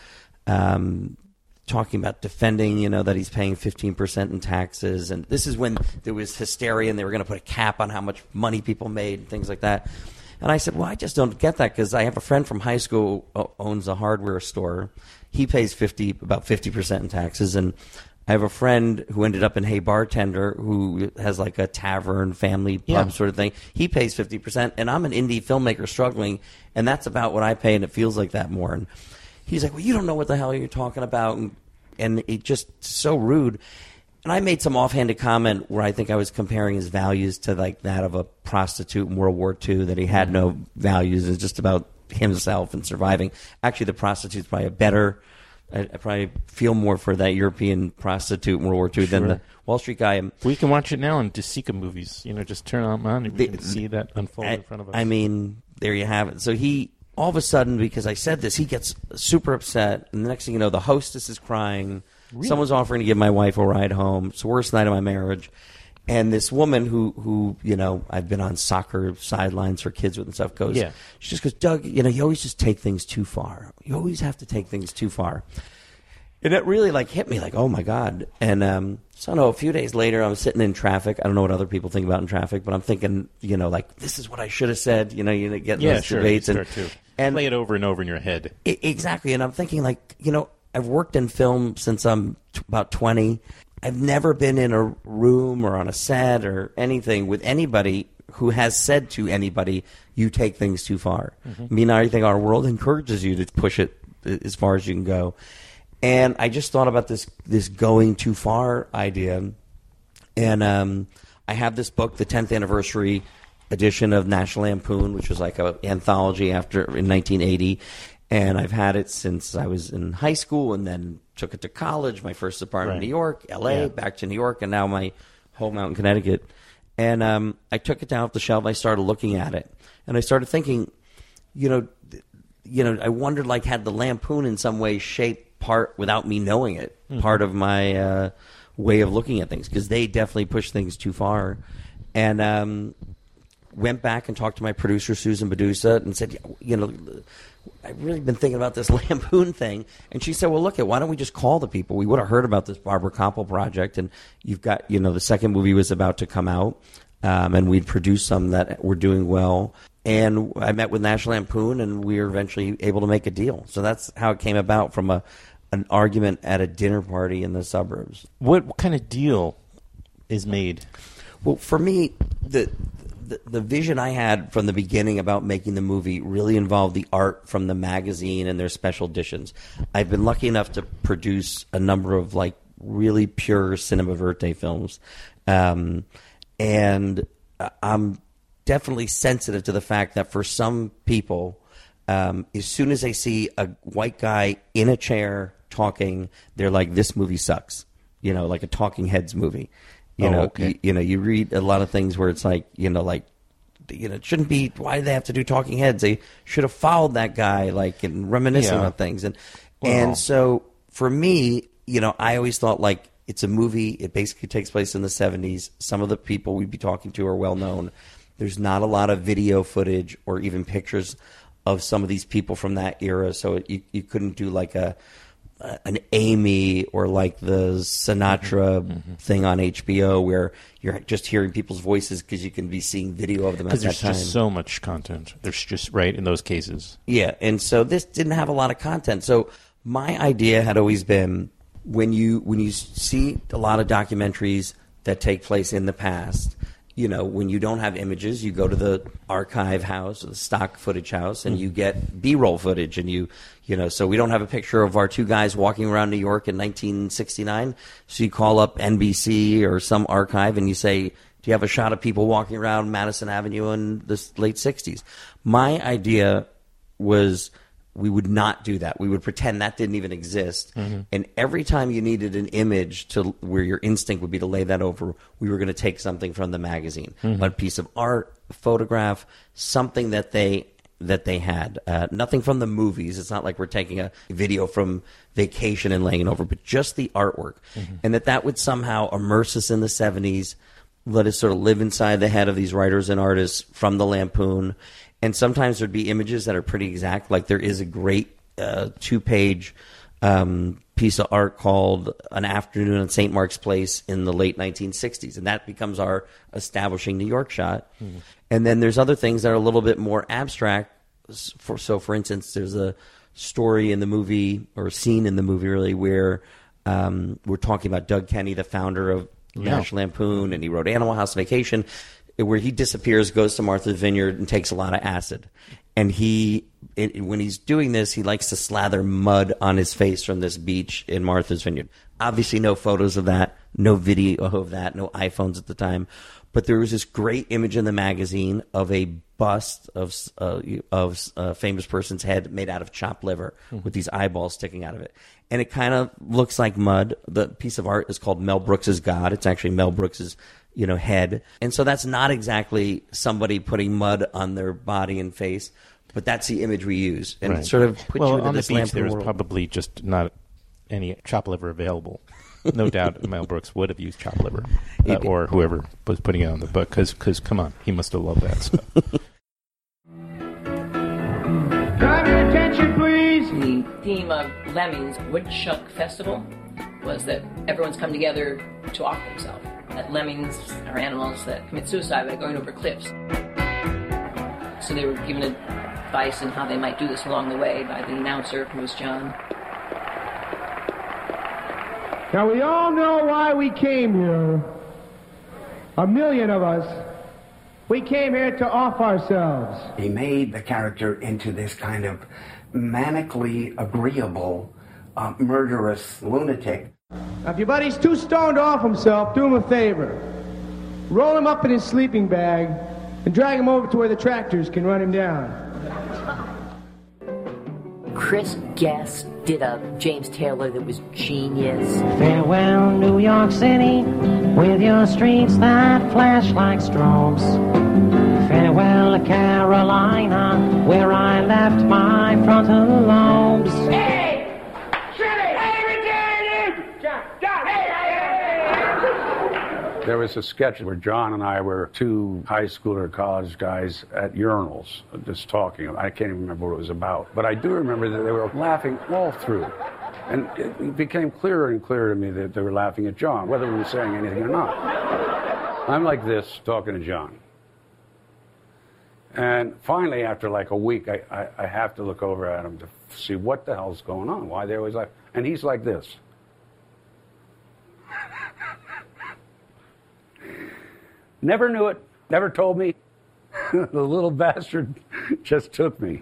um, talking about defending, you know, that he's paying fifteen percent in taxes. And this is when there was hysteria and they were going to put a cap on how much money people made and things like that. And I said, well, I just don't get that because I have a friend from high school who owns a hardware store. He pays fifty, about fifty percent in taxes. And I have a friend who ended up in Hey Bartender who has like a tavern, family pub Yeah. sort of thing. He pays fifty percent. And I'm an indie filmmaker struggling, and that's about what I pay, and it feels like that more. And he's like, well, you don't know what the hell you're talking about. And, and it just so rude. And I made some offhanded comment where I think I was comparing his values to like that of a prostitute in World War Two, that he had no values. It's just about himself and surviving. Actually, the prostitute's probably a better, I, I probably feel more for that European prostitute in World War Two than Sure. the Wall Street guy. We can watch it now in Desika movies. You know, just turn them on and we can see that unfold I, in front of us. I mean, there you have it. So he, all of a sudden, because I said this, he gets super upset. And the next thing you know, the hostess is crying. Really? Someone's offering to give my wife a ride home. It's the worst night of my marriage. And this woman who, who you know, I've been on soccer sidelines for kids with and stuff, goes, Yeah. she just goes, Doug, you know, you always just take things too far. You always have to take things too far. And it really, like, hit me, like, oh, my God. And um, so, no, a few days later, I'm sitting in traffic. I don't know what other people think about in traffic, but I'm thinking, you know, like, this is what I should have said. You know, you get yeah, those sure. debates. Sure, And, too. and play it over and over in your head. I- exactly. And I'm thinking, like, you know, I've worked in film since I'm t- about twenty. I've never been in a room or on a set or anything with anybody who has said to anybody, you take things too far. Mhm. I mean, I think our world encourages you to push it as far as you can go. And I just thought about this this going too far idea. And um, I have this book, the tenth anniversary edition of National Lampoon, which was like an anthology after in nineteen eighty. And I've had it since I was in high school, and then took it to college, my first apartment Right. in New York, L A, Yeah. back to New York, and now my home out in Connecticut. And um, I took it down off the shelf, and I started looking at it. And I started thinking, you know, th- you know, I wondered, like, had the Lampoon in some way shaped part, without me knowing it, Mhm. part of my uh, way of looking at things, because they definitely push things too far. And um, went back and talked to my producer, Susan Bedusa, and said, you know, I've really been thinking about this Lampoon thing. And she said, well, look, why don't we just call the people? We would have heard about this Barbara Koppel project, and you've got, you know, the second movie was about to come out, um, and we'd produced some that were doing well. And I met with National Lampoon, and we were eventually able to make a deal. So that's how it came about, from a an argument at a dinner party in the suburbs. What, what kind of deal is made? Well, for me, the, the the vision I had from the beginning about making the movie really involved the art from the magazine and their special editions. I've been lucky enough to produce a number of like really pure cinema verte films, um, and I'm definitely sensitive to the fact that for some people, um, as soon as they see a white guy in a chair talking, they're like, "This movie sucks." You know, like a Talking Heads movie. You Oh, know, okay. you, you know, you read a lot of things where it's like, you know, like you know, it shouldn't be. Why do they have to do talking heads? They should have followed that guy, like, and reminiscing Yeah. on things. And Well. and so for me, you know, I always thought like it's a movie. It basically takes place in the seventies. Some of the people we'd be talking to are well known. There's not a lot of video footage or even pictures of some of these people from that era, so it, you you couldn't do like a an Amy or like the Sinatra mm-hmm. thing on H B O where you're just hearing people's voices because you can be seeing video of them at that time. Because there's just so much content. There's just, right, in those cases. Yeah, and so this didn't have a lot of content. So my idea had always been when you when you see a lot of documentaries that take place in the past, you know, when you don't have images, you go to the archive house or the stock footage house and you get B-roll footage. And you, you know, so we don't have a picture of our two guys walking around New York in nineteen sixty-nine. So you call up N B C or some archive and you say, do you have a shot of people walking around Madison Avenue in the late sixties? My idea was we would not do that. We would pretend that didn't even exist. Mm-hmm. And every time you needed an image to where your instinct would be to lay that over, we were going to take something from the magazine, mm-hmm. a piece of art, a photograph, something that they that they had. Uh, nothing from the movies. It's not like we're taking a video from Vacation and laying it over, but just the artwork. Mm-hmm. And that that would somehow immerse us in the seventies, let us sort of live inside the head of these writers and artists from the Lampoon. And sometimes there'd be images that are pretty exact. Like there is a great uh, two-page um, piece of art called An Afternoon on Saint Mark's Place in the late nineteen sixties. And that becomes our establishing New York shot. Mm. And then there's other things that are a little bit more abstract. For, so, for instance, there's a story in the movie, or a scene in the movie, really, where um, we're talking about Doug Kenny, the founder of Yeah. National Lampoon, and he wrote Animal House Vacation, where he disappears, goes to Martha's Vineyard, and takes a lot of acid. And he, it, when he's doing this, he likes to slather mud on his face from this beach in Martha's Vineyard. Obviously, no photos of that, no video of that, no iPhones at the time. But there was this great image in the magazine of a bust of uh, of a famous person's head made out of chopped liver mm-hmm. with these eyeballs sticking out of it. And it kind of looks like mud. The piece of art is called Mel Brooks's God. It's actually Mel Brooks's, you know, head. And so that's not exactly somebody putting mud on their body and face, but that's the image we use. And right. it sort of puts well, you into on this the beach, Lampoon there was world. probably just not any chopped liver available. No doubt Mel Brooks would have used chopped liver, uh, or whoever was putting it on the book, because, come on, he must have loved that stuff. Drive your attention, please. The theme of Lemmings Woodchuck Festival was that everyone's come together to offer themselves. That lemmings are animals that commit suicide by going over cliffs. So they were given advice on how they might do this along the way by the announcer, who was John. Now, we all know why we came here. A million of us. We came here to off ourselves. He made the character into this kind of manically agreeable, uh, murderous lunatic. Now, if your buddy's too stoned to off himself, do him a favor. Roll him up in his sleeping bag and drag him over to where the tractors can run him down. Chris Guest did a James Taylor that was genius. Farewell, New York City, with your streets that flash like strobes. Farewell, Carolina, where I left my frontal lobes. Hey! Shirley! Hey, return! John! John! Hey! There was a sketch where John and I were two high school or college guys at urinals just talking. I can't even remember what it was about. But I do remember that they were laughing all through. And it became clearer and clearer to me that they were laughing at John, whether we were saying anything or not. I'm like this, talking to John. And finally, after like a week, I, I, I have to look over at him to see what the hell's going on, why they always laugh. And he's like this. Never knew it, never told me. The little bastard just took me.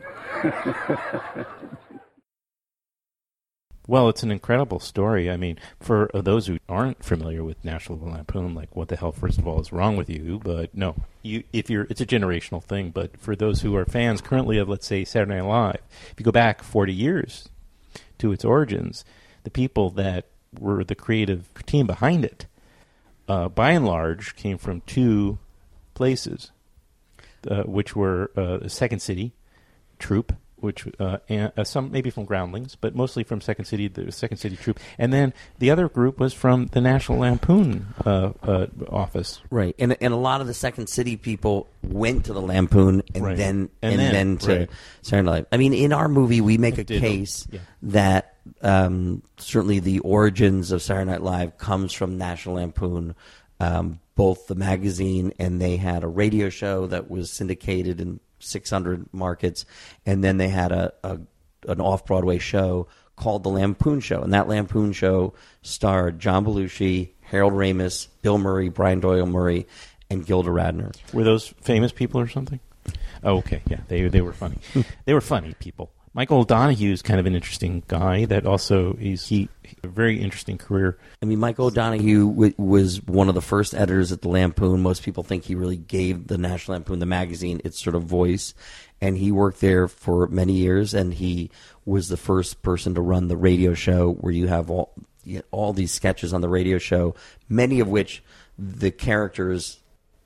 Well, it's an incredible story. I mean, for those who aren't familiar with National Lampoon, like, what the hell, first of all, is wrong with you? But no, you, if you're, it's a generational thing. But for those who are fans currently of, let's say, Saturday Night Live, if you go back forty years to its origins, the people that were the creative team behind it, uh, by and large, came from two places. uh, which were uh, Second City troupe, which uh, and, uh, some maybe from Groundlings, but mostly from Second City, the Second City troupe, and then the other group was from the National Lampoon uh, uh, office. Right, and and a lot of the Second City people went to the Lampoon and Right. then And and, then, then, to right. Saturday Night Live. I mean, in our movie, we make a Did- case yeah. that um, certainly the origins of Saturday Night Live comes from National Lampoon, um, both the magazine, and they had a radio show that was syndicated in six hundred markets, and then they had a, a an off-Broadway show called The Lampoon Show, and that Lampoon Show starred John Belushi, Harold Ramis, Bill Murray, Brian Doyle Murray, and Gilda Radner. Were those famous people or something? Oh, okay, yeah, they they were funny. They were funny people. Michael O'Donoghue is kind of an interesting guy. That also he's he a very interesting career. I mean, Michael O'Donoghue w- was one of the first editors at the Lampoon. Most people think he really gave the National Lampoon, the magazine, its sort of voice. And he worked there for many years, and he was the first person to run the radio show where you have all you know, all these sketches on the radio show, many of which the characters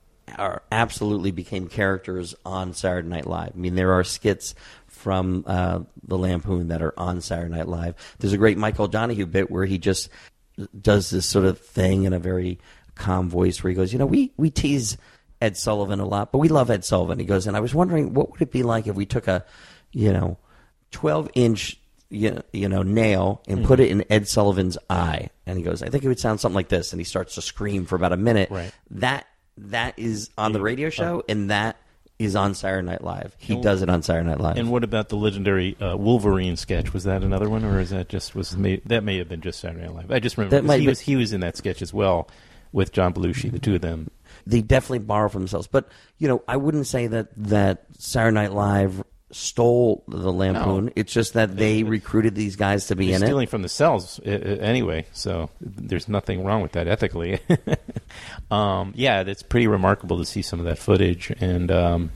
are absolutely became characters on Saturday Night Live. I mean, there are skits from uh, the Lampoon that are on Saturday Night Live. There's a great Michael Donahue bit where he just does this sort of thing in a very calm voice where he goes, you know, we, we tease Ed Sullivan a lot, but we love Ed Sullivan. He goes, and I was wondering what would it be like if we took a, you know, twelve-inch, you, you know, nail and put it in Ed Sullivan's eye. And he goes, I think it would sound something like this. And he starts to scream for about a minute. Right. That That is on the radio show, and that is on Saturday Night Live. He And- does it on Saturday Night Live. And what about the legendary uh, Wolverine sketch? Was that another one, or is that just was made, that may have been just Saturday Night Live? I just remember That 'cause might he be- was he was in that sketch as well with John Belushi, the two of them. They definitely borrow from themselves. But, you know, I wouldn't say that, that Saturday Night Live stole the Lampoon. No. It's just that they recruited these guys to be They're in it. stealing from the cells uh, uh, anyway, so there's nothing wrong with that ethically. um, yeah, it's pretty remarkable to see some of that footage and um,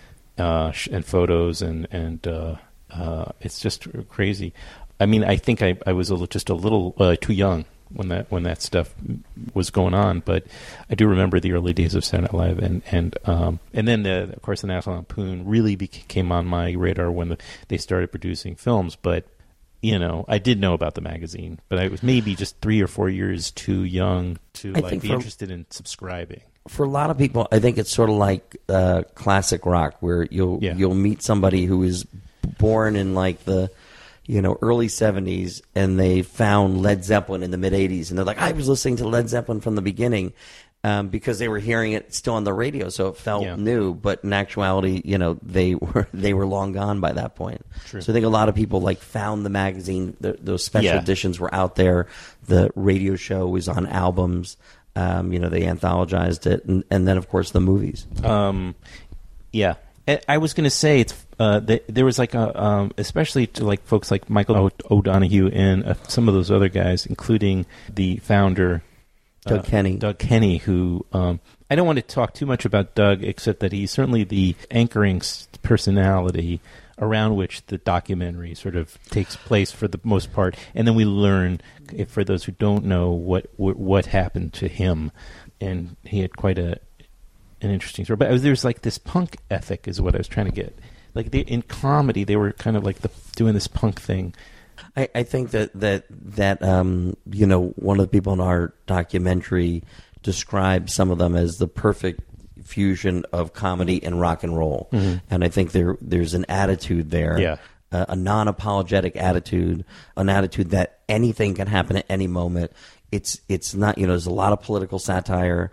uh, sh- and photos, and and uh, uh, it's just crazy. I mean, I think I, I was a little, just a little uh, too young when that when that stuff was going on, but I do remember the early days of Saturday Night Live, and and um, and then the, of course the National Lampoon really became on my radar when the, they started producing films. But you know, I did know about the magazine, but I was maybe just three or four years too young to I like think be for- interested in subscribing. For a lot of people, I think it's sort of like uh, classic rock, where you'll Yeah. you'll meet somebody who is born in like the you know early seventies, and they found Led Zeppelin in the mid eighties, and they're like, I was listening to Led Zeppelin from the beginning, um, because they were hearing it still on the radio, so it felt Yeah. new. But in actuality, you know, they were they were long gone by that point. True. So I think a lot of people like found the magazine. The, those special Yeah. editions were out there. The radio show was on albums. Um, you know, they anthologized it, and, and then of course the movies. Um, yeah, I, I was going to say it's uh, th- there was like a um, especially to like folks like Michael o- O'Donoghue and uh, some of those other guys, including the founder Doug uh, Kenny. Doug Kenny, who um, I don't want to talk too much about Doug, except that he's certainly the anchoring s- personality around which the documentary sort of takes place for the most part, and then we learn, if, for those who don't know, what what, what happened to him, and he had quite a an interesting story. But there's like this punk ethic, is what I was trying to get. Like they, in comedy, they were kind of like the, doing this punk thing. I, I think that that that um, you know one of the people in our documentary described some of them as the perfect fusion of comedy and rock and roll, Mhm. and I think there there's an attitude there, Yeah. uh, a non-apologetic attitude, an attitude that anything can happen at any moment. It's it's not you know there's a lot of political satire.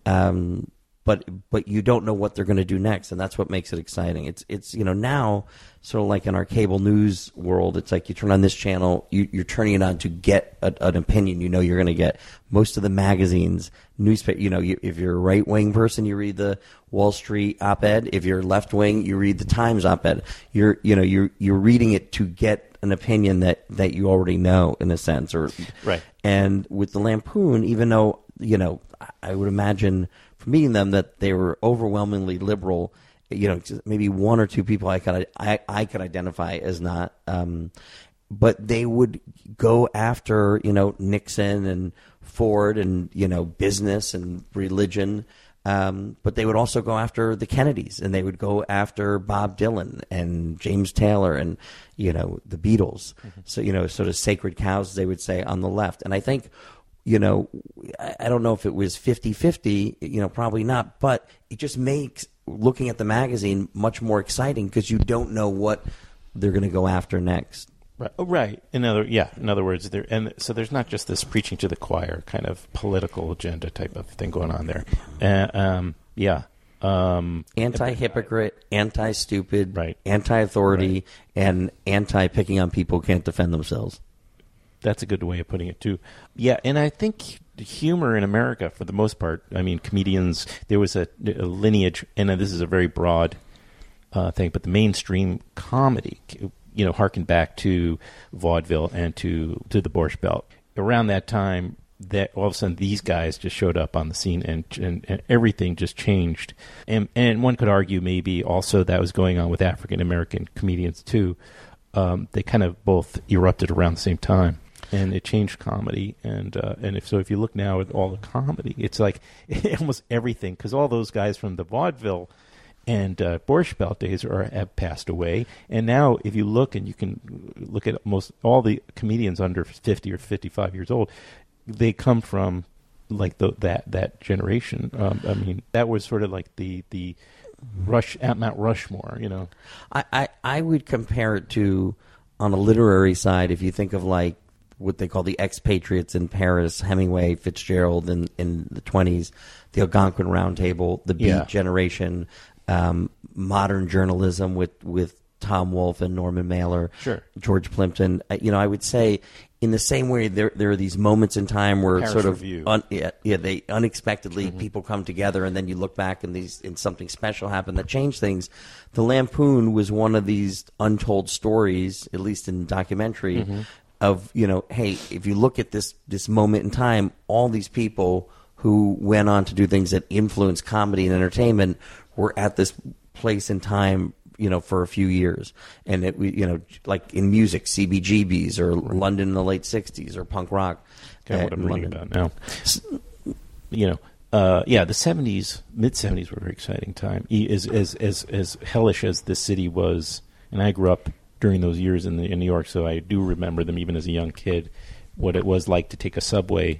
Um, But but you don't know what they're going to do next, and that's what makes it exciting. It's it's you know now sort of like in our cable news world, it's like you turn on this channel, you, you're turning it on to get a, an opinion. You know you're going to get most of the magazines, newspaper. You know you, if you're a right wing person, you read the Wall Street op-ed. If you're left wing, you read the Times op-ed. You're you know you're you're reading it to get an opinion that, that you already know in a sense, or Right. And with the Lampoon, even though you know I would imagine. Meeting them that they were overwhelmingly liberal, you know, maybe one or two people I could I, I could identify as not, um, but they would go after you know Nixon and Ford and you know business and religion, Um, but they would also go after the Kennedys, and they would go after Bob Dylan and James Taylor and, you know, the Beatles. Mm-hmm. So, you know, sort of sacred cows, they would say, on the left. And I think, you know, I, I don't know if it was fifty-fifty, you know, probably not, but it just makes looking at the magazine much more exciting because you don't know what they're going to go after next. Right. Oh, right. In other, yeah. In other words, there, and so there's not just this preaching to the choir kind of political agenda type of thing going on there. Uh, um, yeah. Um, anti-hypocrite, anti-stupid, right. anti-authority, right. and anti-picking on people who can't defend themselves. That's a good way of putting it too. Yeah, and I think humor in America, for the most part, I mean, comedians. There was a, a lineage, and this is a very broad uh, thing, but the mainstream comedy, you know, harken back to vaudeville and to, to the Borscht Belt. Around that time, that all of a sudden these guys just showed up on the scene, and, and, and everything just changed. And, and one could argue maybe also that was going on with African American comedians too. Um, they kind of both erupted around the same time, and it changed comedy. And uh, and if so, if you look now at all the comedy, it's like almost everything, because all those guys from the vaudeville and uh, Borscht Belt days are have passed away, and now if you look, and you can look at most all the comedians under fifty or fifty-five years old, they come from like the, that that generation. Um, I mean, that was sort of like the the Rush at Mount Rushmore, you know. I, I I would compare it to, on a literary side, if you think of like what they call the expatriates in Paris, Hemingway, Fitzgerald in in the twenties, the Algonquin Round Table, the Beat Yeah. generation. Um, modern journalism with, with Tom Wolfe and Norman Mailer, Sure. George Plimpton. Uh, You know, I would say in the same way there there are these moments in time where Paris sort of Review. un, yeah, yeah they unexpectedly Mhm. people come together, and then you look back and these and something special happened that changed things. The Lampoon was one of these untold stories, at least in documentary, Mhm. of, you know, hey, if you look at this this moment in time, all these people who went on to do things that influence comedy and entertainment were at this place in time, you know, for a few years. And it, we, you know, like in music, C B G B's or right. London in the late sixties or punk rock. Kind of what I'm reading London. about now. You know, uh, yeah, the seventies, mid seventies were a very exciting time. E- As as as as hellish as this city was, and I grew up during those years in the, in New York, so I do remember them even as a young kid. What it was like to take a subway.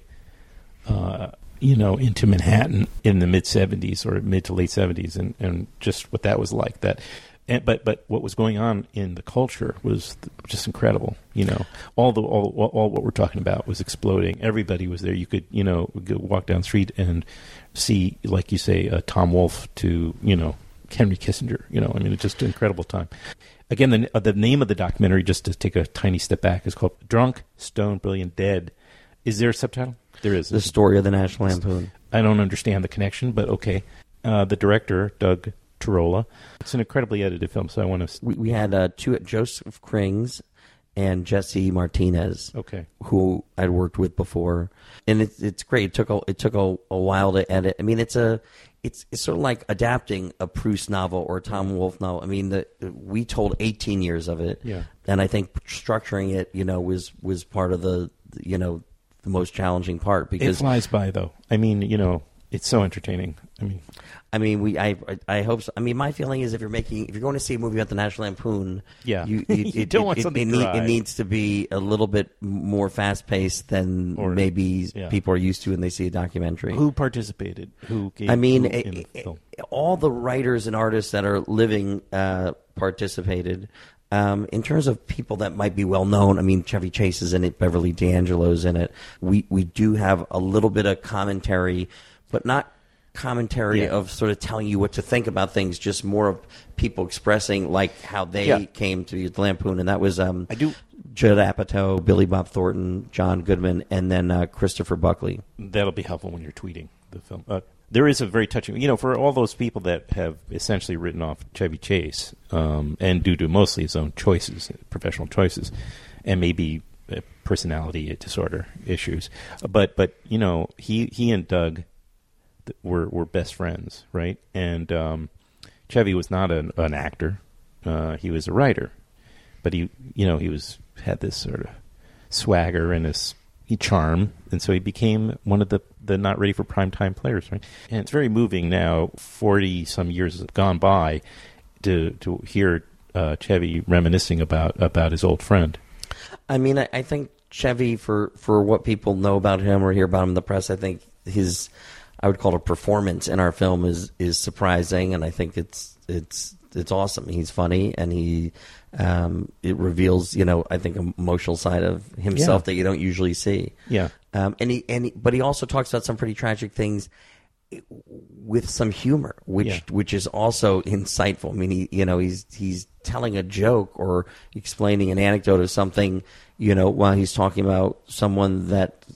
Uh, you know, into Manhattan in the mid seventies or mid to late seventies, and, and just what that was like. That, and, but but what was going on in the culture was just incredible. You know, all the all all what we're talking about was exploding. Everybody was there. You could you know go walk down the street and see, like you say, uh, Tom Wolfe to you know Henry Kissinger. You know, I mean, it's just an incredible time. Again, the uh, the name of the documentary, just to take a tiny step back, is called "Drunk, Stoned, Brilliant, Dead." Is there a subtitle? There is. The Story of the National Lampoon. I don't understand the connection, but okay. Uh, the director, Doug Turola. It's an incredibly edited film, so I want to... We, we had uh, two, Joseph Krings and Jesse Martinez, okay, who I'd worked with before. And it, it's great. It took, a, it took a, a while to edit. I mean, it's a... It's, it's sort of like adapting a Proust novel or a Tom Wolfe novel. I mean, the, we told eighteen years of it. Yeah. And I think structuring it, you know, was, was part of the, you know... the most challenging part, because it flies by, though. I mean, you know, it's so entertaining. I mean, I mean, we, I, I hope so. I mean, my feeling is if you're making, if you're going to see a movie about the National Lampoon, yeah, you, you, you it, don't it, want it, something it, need, dry. it needs to be a little bit more fast paced than Or, maybe yeah. people are used to when they see a documentary. Who participated? Who? Gave, I mean, who it, in the it, film? all the writers and artists that are living uh, participated. Um, in terms of people that might be well known, I mean, Chevy Chase is in it, Beverly D'Angelo's in it. We we do have a little bit of commentary, but not commentary Yeah. of sort of telling you what to think about things. Just more of people expressing like how they Yeah. came to the Lampoon, and that was um, I do. Judd Apatow, Billy Bob Thornton, John Goodman, and then uh, Christopher Buckley. That'll be helpful when you're tweeting the film. Uh, there is a very touching, you know, for all those people that have essentially written off Chevy Chase, um, and due to mostly his own choices, professional choices, and maybe uh, personality disorder issues. But, but you know, he, he and Doug th- were, were best friends, right? And um, Chevy was not an, an actor. Uh, he was a writer. But he, you know, he was had this sort of swagger and this charm, and so he became one of the, the not ready for primetime players, right? And it's very moving now, forty-some years have gone by, to to hear uh, Chevy reminiscing about, about his old friend. I mean, I, I think Chevy, for, for what people know about him or hear about him in the press, I think his, I would call it a performance in our film is is surprising, and I think it's it's it's awesome. He's funny, and he um, it reveals, you know, I think an emotional side of himself Yeah. that you don't usually see. Yeah. Um, and he and he, but he also talks about some pretty tragic things with some humor, which Yeah. which is also insightful. I mean, he you know he's he's telling a joke or explaining an anecdote of something, you know, while he's talking about someone that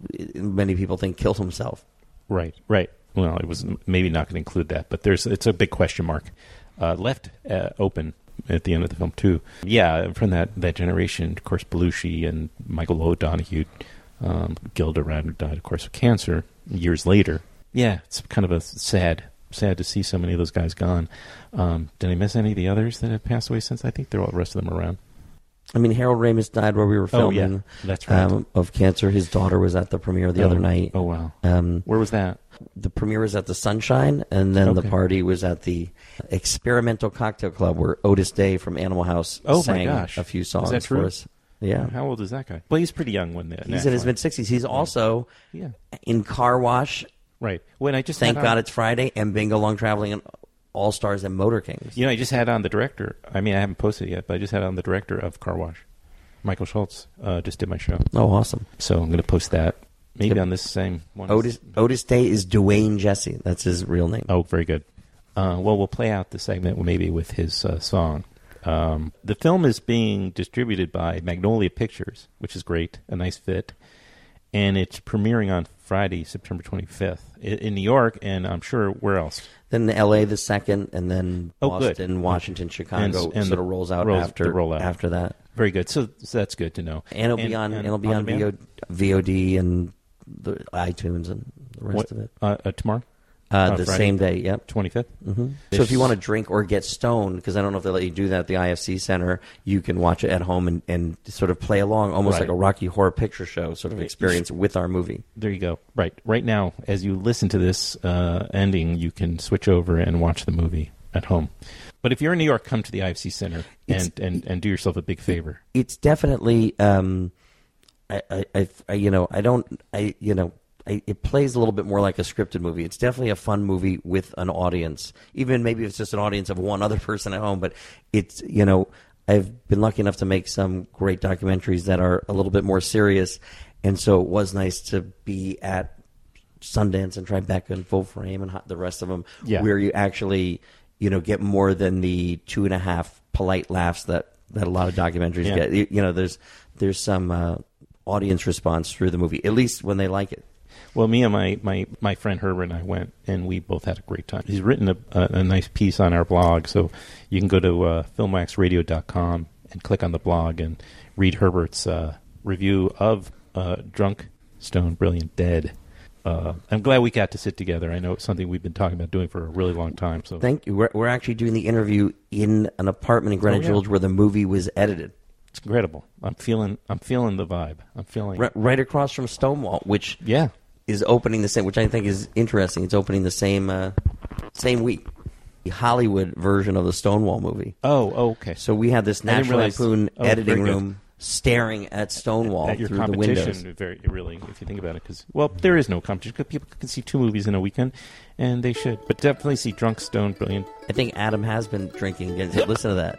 many people think killed himself. Right, right. Well, it was maybe not going to include that, but there's it's a big question mark uh, left uh, open at the end of the film too. Yeah, from that, that generation, of course, Belushi and Michael O'Donoghue, um, Gilda Radner died, of course, of cancer years later. Yeah, it's kind of a sad, sad to see so many of those guys gone. Um, did I miss any of the others that have passed away since? I think they're all the rest of them around. I mean, Harold Ramis died while we were Oh, filming. yeah. That's right. Um, of cancer. His daughter was at the premiere the Oh, other night. oh, wow. Um, Where was that? The premiere was at the Sunshine, and then Okay. the party was at the Experimental Cocktail Club, where Otis Day from Animal House Oh, my sang gosh. a few Is songs that true? for us. Yeah. How old is that guy? Well, he's pretty young when the He's in his mid-sixties. He's also Yeah. in Car Wash. Right. When I just Thank had God on- It's Friday, and Bingo Long Traveling, and All Stars and Motor Kings. You know, I just had on the director. I mean, I haven't posted it yet, but I just had on the director of Car Wash. Michael Schultz uh, just did my show. Oh, awesome. So I'm going to post that. Maybe Yep. on this same one. Otis, Otis Day is Dwayne Jesse. That's his real name. Oh, very good. Uh, well, we'll play out the segment maybe with his uh, song. Um, the film is being distributed by Magnolia Pictures, which is great, a nice fit. And it's premiering on Friday, September twenty-fifth in, in New York, and I'm sure where else? Then L A the second, and then Oh, good. Boston, Washington, Chicago And- and sort the of rolls out rolls- after the rollout. after that. Very good. So, so that's good to know. And it'll be on and it'll be on demand? V O D and the iTunes and the rest What, of it. Uh, uh, tomorrow? Uh, Uh, the Friday? same day, yep. twenty-fifth? Mm-hmm. So if you want to drink or get stoned, because I don't know if they let you do that at the I F C Center, you can watch it at home and, and sort of play along, almost Right. like a Rocky Horror Picture Show sort of experience with our movie. There you go. Right. Right now, as you listen to this uh, ending, you can switch over and watch the movie at home. But if you're in New York, come to the I F C Center and, and, and do yourself a big favor. It's definitely, um, I, I, I, I, you know, I don't, I, you know, I, it plays a little bit more like a scripted movie. It's definitely a fun movie with an audience, even maybe if it's just an audience of one other person at home. But it's, you know, I've been lucky enough to make some great documentaries that are a little bit more serious, and so it was nice to be at Sundance and Tribeca and Full Frame and the rest of them, Yeah. where you actually, you know, get more than the two and a half polite laughs that, that a lot of documentaries Yeah. get. You, you know, there's there's some uh, audience response through the movie, at least when they like it. Well, me and my, my, my friend Herbert and I went, and we both had a great time. He's written a, a, a nice piece on our blog, so you can go to uh, film wax radio dot com and click on the blog and read Herbert's uh, review of uh, Drunk, Stone, Brilliant, Dead. Uh, I'm glad we got to sit together. I know it's something we've been talking about doing for a really long time. So Thank you. We're, we're actually doing the interview in an apartment in Greenwich Oh, yeah. Village where the movie was edited. It's incredible. I'm feeling I'm feeling the vibe. I'm feeling Right, right across from Stonewall, which yeah. is opening the same, which I think is interesting. It's opening the same uh, same week. The Hollywood version of the Stonewall movie. Oh, oh, okay. So we had this I didn't National realize- Lampoon oh, editing very good. room staring at Stonewall at your through the competition, windows. very really, if you think about it. Because well, there is no competition. 'Cause people can see two movies in a weekend, and they should. But definitely see Drunk, Stone, Brilliant. I think Adam has been drinking. Listen to that.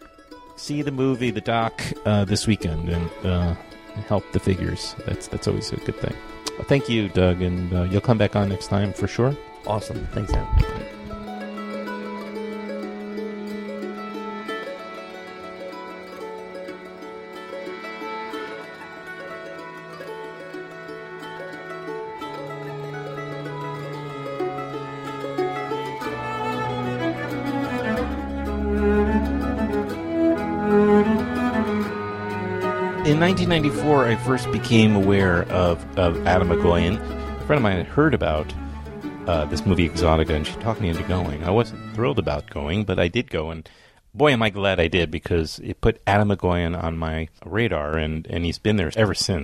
See the movie, the doc, uh, this weekend, and uh, help the figures. That's that's always a good thing. Well, thank you, Doug, and uh, you'll come back on next time for sure. Awesome. Thanks, Adam. In nineteen ninety-four, I first became aware of, of Adam McGoyan. A friend of mine had heard about uh, this movie Exotica, and she talked me into going. I wasn't thrilled about going, but I did go, and boy, am I glad I did, because it put Adam McGoyan on my radar, and, and he's been there ever since.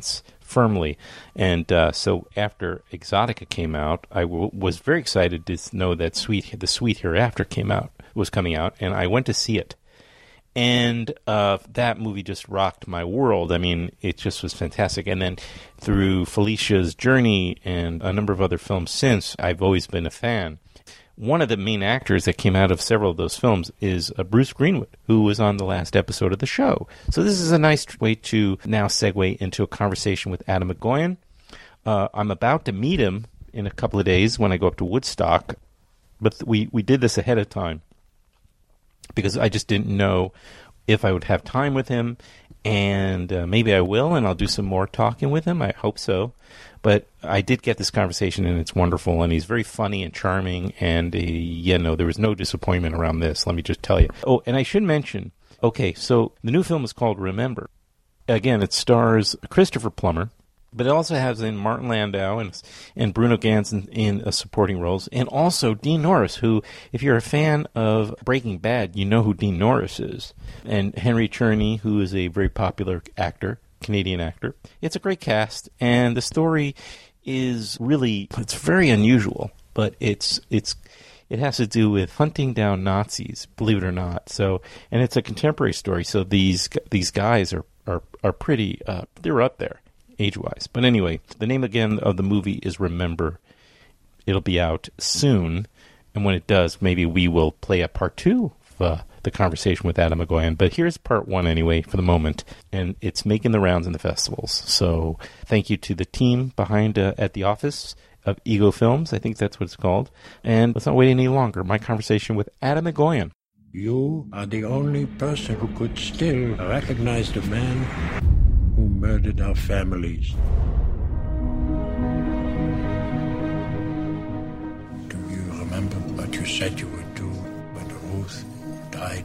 firmly. And uh, so after Exotica came out, I w- was very excited to know that Sweet the Sweet Hereafter came out was coming out, and I went to see it. And uh, that movie just rocked my world. I mean, it just was fantastic. And then through Felicia's journey and a number of other films since, I've always been a fan. One of the main actors that came out of several of those films is uh, Bruce Greenwood, who was on the last episode of the show. So this is a nice way to now segue into a conversation with Atom Egoyan. Uh, I'm about to meet him in a couple of days when I go up to Woodstock, but we, we did this ahead of time because I just didn't know if I would have time with him, and uh, maybe I will, and I'll do some more talking with him. I hope so. But I did get this conversation, and it's wonderful, and he's very funny and charming, and, uh, yeah, no, there was no disappointment around this, let me just tell you. Oh, and I should mention, okay, so the new film is called Remember. Again, it stars Christopher Plummer, but it also has in Martin Landau and, and Bruno Ganz in, in uh, supporting roles, and also Dean Norris, who, if you're a fan of Breaking Bad, you know who Dean Norris is, and Henry Czerny, who is a very popular actor, Canadian actor. It's a great cast, and the story is really, it's very unusual, but it's it's it has to do with hunting down Nazis, believe it or not. So, and it's a contemporary story, so these these guys are are, are pretty, uh, they're up there, age-wise. But anyway, the name again of the movie is Remember. It'll be out soon, and when it does, maybe we will play a part two of uh, the conversation with Atom Egoyan. But here's part one anyway for the moment, and it's making the rounds in the festivals. So thank you to the team behind uh, at the office of Ego Films. I think that's what it's called. And let's not wait any longer. My conversation with Atom Egoyan. You are the only person who could still recognize the man who murdered our families. Do you remember what you said you would do when Ruth died?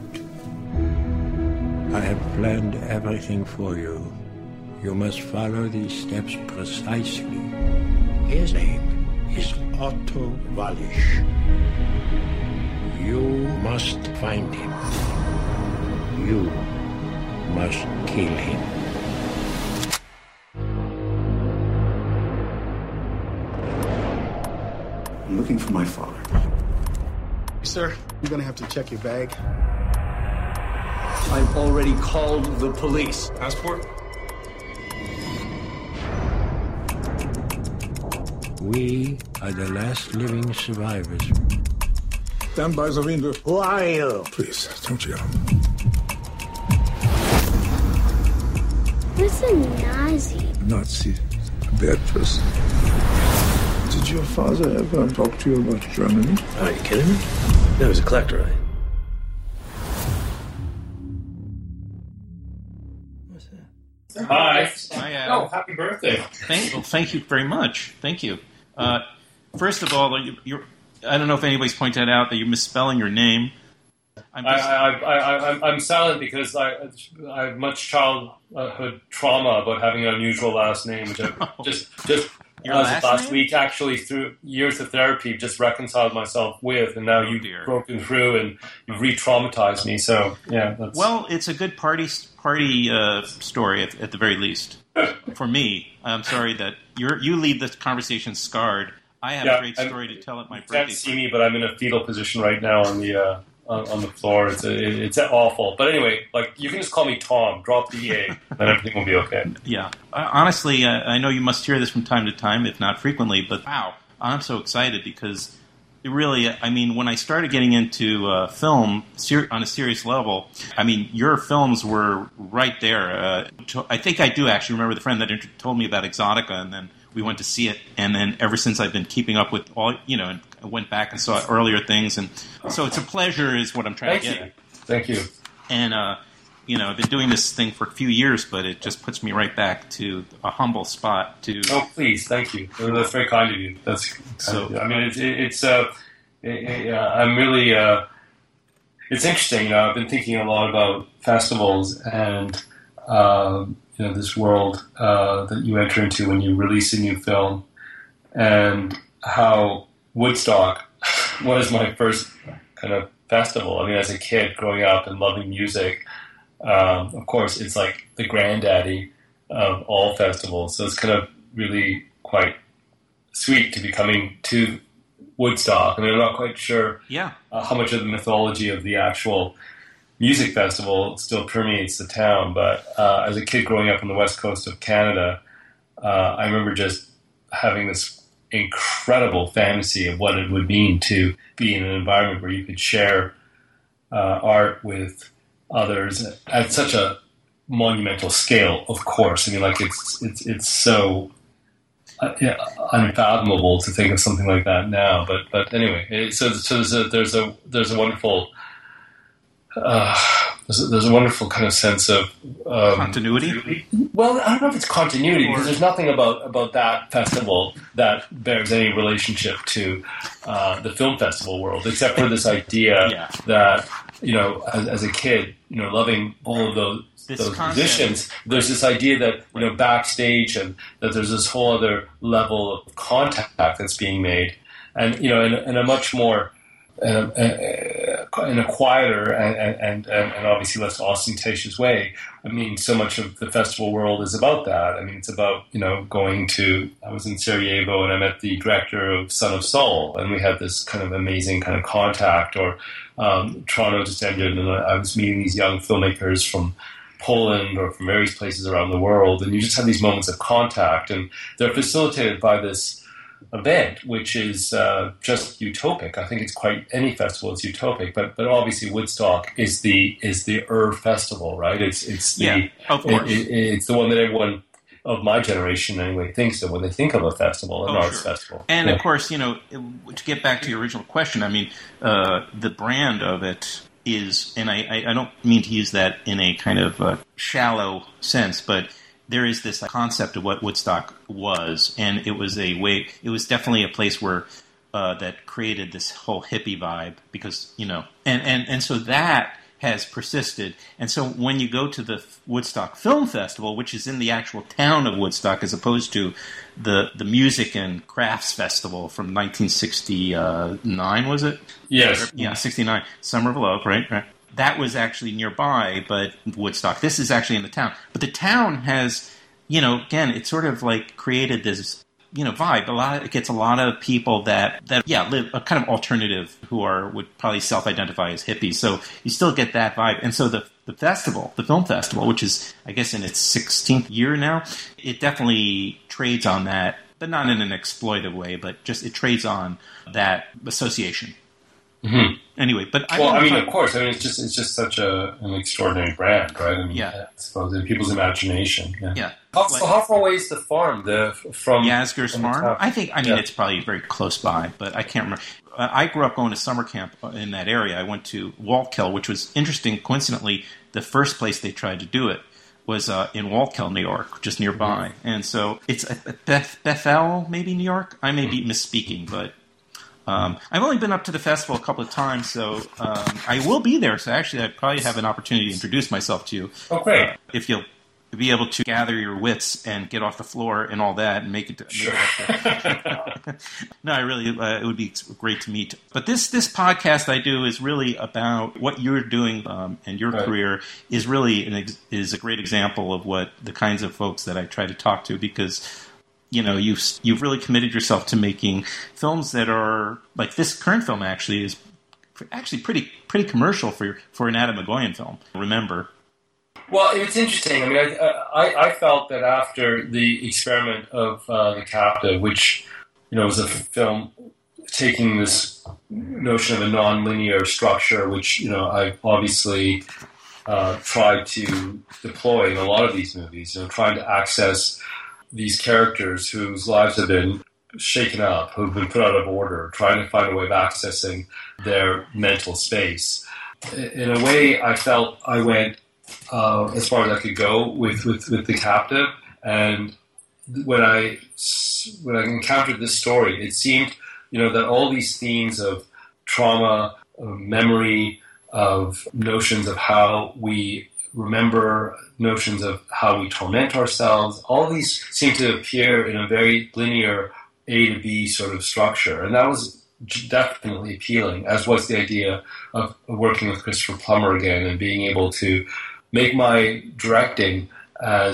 I have planned everything for you. You must follow these steps precisely. His name is Otto Wallisch. You must find him. You must kill him. I'm looking for my father. Sir, you're gonna have to check your bag. I've already called the police. Passport? We are the last living survivors. Stand by the window. Who are you? Please, don't yell. What's a Nazi? Nazi. A bad person. Did your father ever talk to you about Germany? Are you kidding me? No, he was a collector, right? Hi. Hi, Adam. Oh, happy birthday. Thank, well, thank you very much. Thank you. Uh, first of all, you, you're, I don't know if anybody's pointed out that you're misspelling your name. I'm, just... I, I, I, I, I'm silent because I, I have much childhood trauma about having an unusual last name, which I just just Your as last of last name? week, actually, through years of therapy, just reconciled myself with, and now Oh, you've dear. broken through and you've re-traumatized me. So, yeah. That's... Well, it's a good party party uh, story at, at the very least. For me, I'm sorry that you're, you leave this conversation scarred. I have Yeah, a great I'm- story to tell at my You birthday. can't see me, but I'm in a fetal position right now on the uh, on, on the floor. It's a, it, it's awful. But anyway, like you can just call me Tom. Drop the E A, and everything will be okay. Yeah. Uh, honestly, uh, I know you must hear this from time to time, if not frequently, but wow, I'm so excited because it really, I mean, when I started getting into uh, film ser- on a serious level, I mean, your films were right there. Uh, to, I think I do actually remember the friend that inter- told me about Exotica, and then we went to see it, and then ever since I've been keeping up with all, you know, and I went back and saw earlier things, and so it's a pleasure is what I'm trying Thank to get. you. Thank you. And, uh, you know, I've been doing this thing for a few years, but it just puts me right back to a humble spot to... Oh, please, thank you. That's very kind of you. That's So- so. I mean, it's it, it's. Uh, it, it, uh, I'm really. Uh, it's interesting. You know, I've been thinking a lot about festivals and um, you know this world uh, that you enter into when you release a new film, and how Woodstock was my first kind of festival. I mean, as a kid growing up and loving music, um, of course, it's like the granddaddy of all festivals. So it's kind of really quite sweet to be coming to Woodstock. I mean, I'm not quite sure yeah. uh, how much of the mythology of the actual music festival still permeates the town, but uh, as a kid growing up on the west coast of Canada, uh, I remember just having this incredible fantasy of what it would mean to be in an environment where you could share uh, art with others at such a monumental scale. Of course, I mean, like it's it's it's so uh, yeah, unfathomable to think of something like that now. But but anyway, it, so so there's a there's a there's a wonderful. Uh, there's, a, there's a wonderful kind of sense of um, continuity. Well, I don't know if it's continuity because there's nothing about, about that festival that bears any relationship to uh, the film festival world, except for this idea yeah. that, you know, as, as a kid, you know, loving all of those this those concept. musicians, there's this idea that, you know, backstage and that there's this whole other level of contact that's being made, and you know, in, in a much more Uh, uh, in a quieter and, and, and, and obviously less ostentatious way. I mean, so much of the festival world is about that. I mean, it's about, you know, going to, I was in Sarajevo and I met the director of Son of Saul, and we had this kind of amazing kind of contact. Or um, Toronto just ended and I was meeting these young filmmakers from Poland or from various places around the world, and you just have these moments of contact, and they're facilitated by this event, which is uh, just utopic. I think it's quite any festival is utopic, but but obviously Woodstock is the is the Ur festival, right? It's it's the yeah, of course. It, it, it's the one that everyone of my generation anyway thinks of when they think of a festival, an oh, arts sure. festival. And yeah. of course, you know, to get back to your original question, I mean, uh, the brand of it is, and I, I, I don't mean to use that in a kind of uh, shallow sense, but there is this concept of what Woodstock was, and it was a way. It was definitely a place where uh, that created this whole hippie vibe, because you know, and, and, and so that has persisted. And so when you go to the Woodstock Film Festival, which is in the actual town of Woodstock, as opposed to the the Music and Crafts Festival from nineteen sixty-nine, was it? Yes. Yeah, sixty-nine, Summer of Love, right? Right. That was actually nearby, but Woodstock. This is actually in the town. But the town has, you know, again, it sort of like created this, you know, vibe. A lot. Of, it gets a lot of people that, that yeah, live a kind of alternative who are would probably self-identify as hippies. So you still get that vibe. And so the the festival, the film festival, which is, I guess, in its sixteenth year now, it definitely trades on that, but not in an exploitive way, but just it trades on that association. Mm-hmm. Anyway, but I well, I mean, find, of course, I mean, it's just it's just such a an extraordinary brand, right? I mean, yeah. I suppose in people's imagination. Yeah. yeah. How, like, how far away is the farm? The from Yasgur's from farm? The I think. I mean, yeah. it's probably very close by, but I can't remember. Uh, I grew up going to summer camp in that area. I went to Wallkill, which was interesting. Coincidentally, the first place they tried to do it was uh, in Wallkill, New York, just nearby. Mm-hmm. And so it's at Beth, Bethel, maybe New York. I may be misspeaking, but. Um, I've only been up to the festival a couple of times, so um, I will be there. So actually, I probably have an opportunity to introduce myself to you. Oh, great! Uh, if you'll be able to gather your wits and get off the floor and all that, and make it. To, sure. Make it up there. No, I really, uh, it would be great to meet. But this this podcast I do is really about what you're doing, um, and your right. career is really an ex- is a great example of what the kinds of folks that I try to talk to, because. You know, you've you've really committed yourself to making films that are like this current film. Actually, is actually pretty pretty commercial for for an Adam McGoyan film. Remember? Well, it's interesting. I mean, I I, I felt that after the experiment of uh, The Captive, which you know was a film taking this notion of a non-linear structure, which you know I've obviously uh, tried to deploy in a lot of these movies. You know, trying to access these characters whose lives have been shaken up, who've been put out of order, trying to find a way of accessing their mental space. In a way, I felt I went uh, as far as I could go with, with, with The Captive. And when I when I encountered this story, it seemed, you know, that all these themes of trauma, of memory, of notions of how we remember, notions of how we torment ourselves, all these seem to appear in a very linear A to B sort of structure. And that was definitely appealing, as was the idea of working with Christopher Plummer again and being able to make my directing as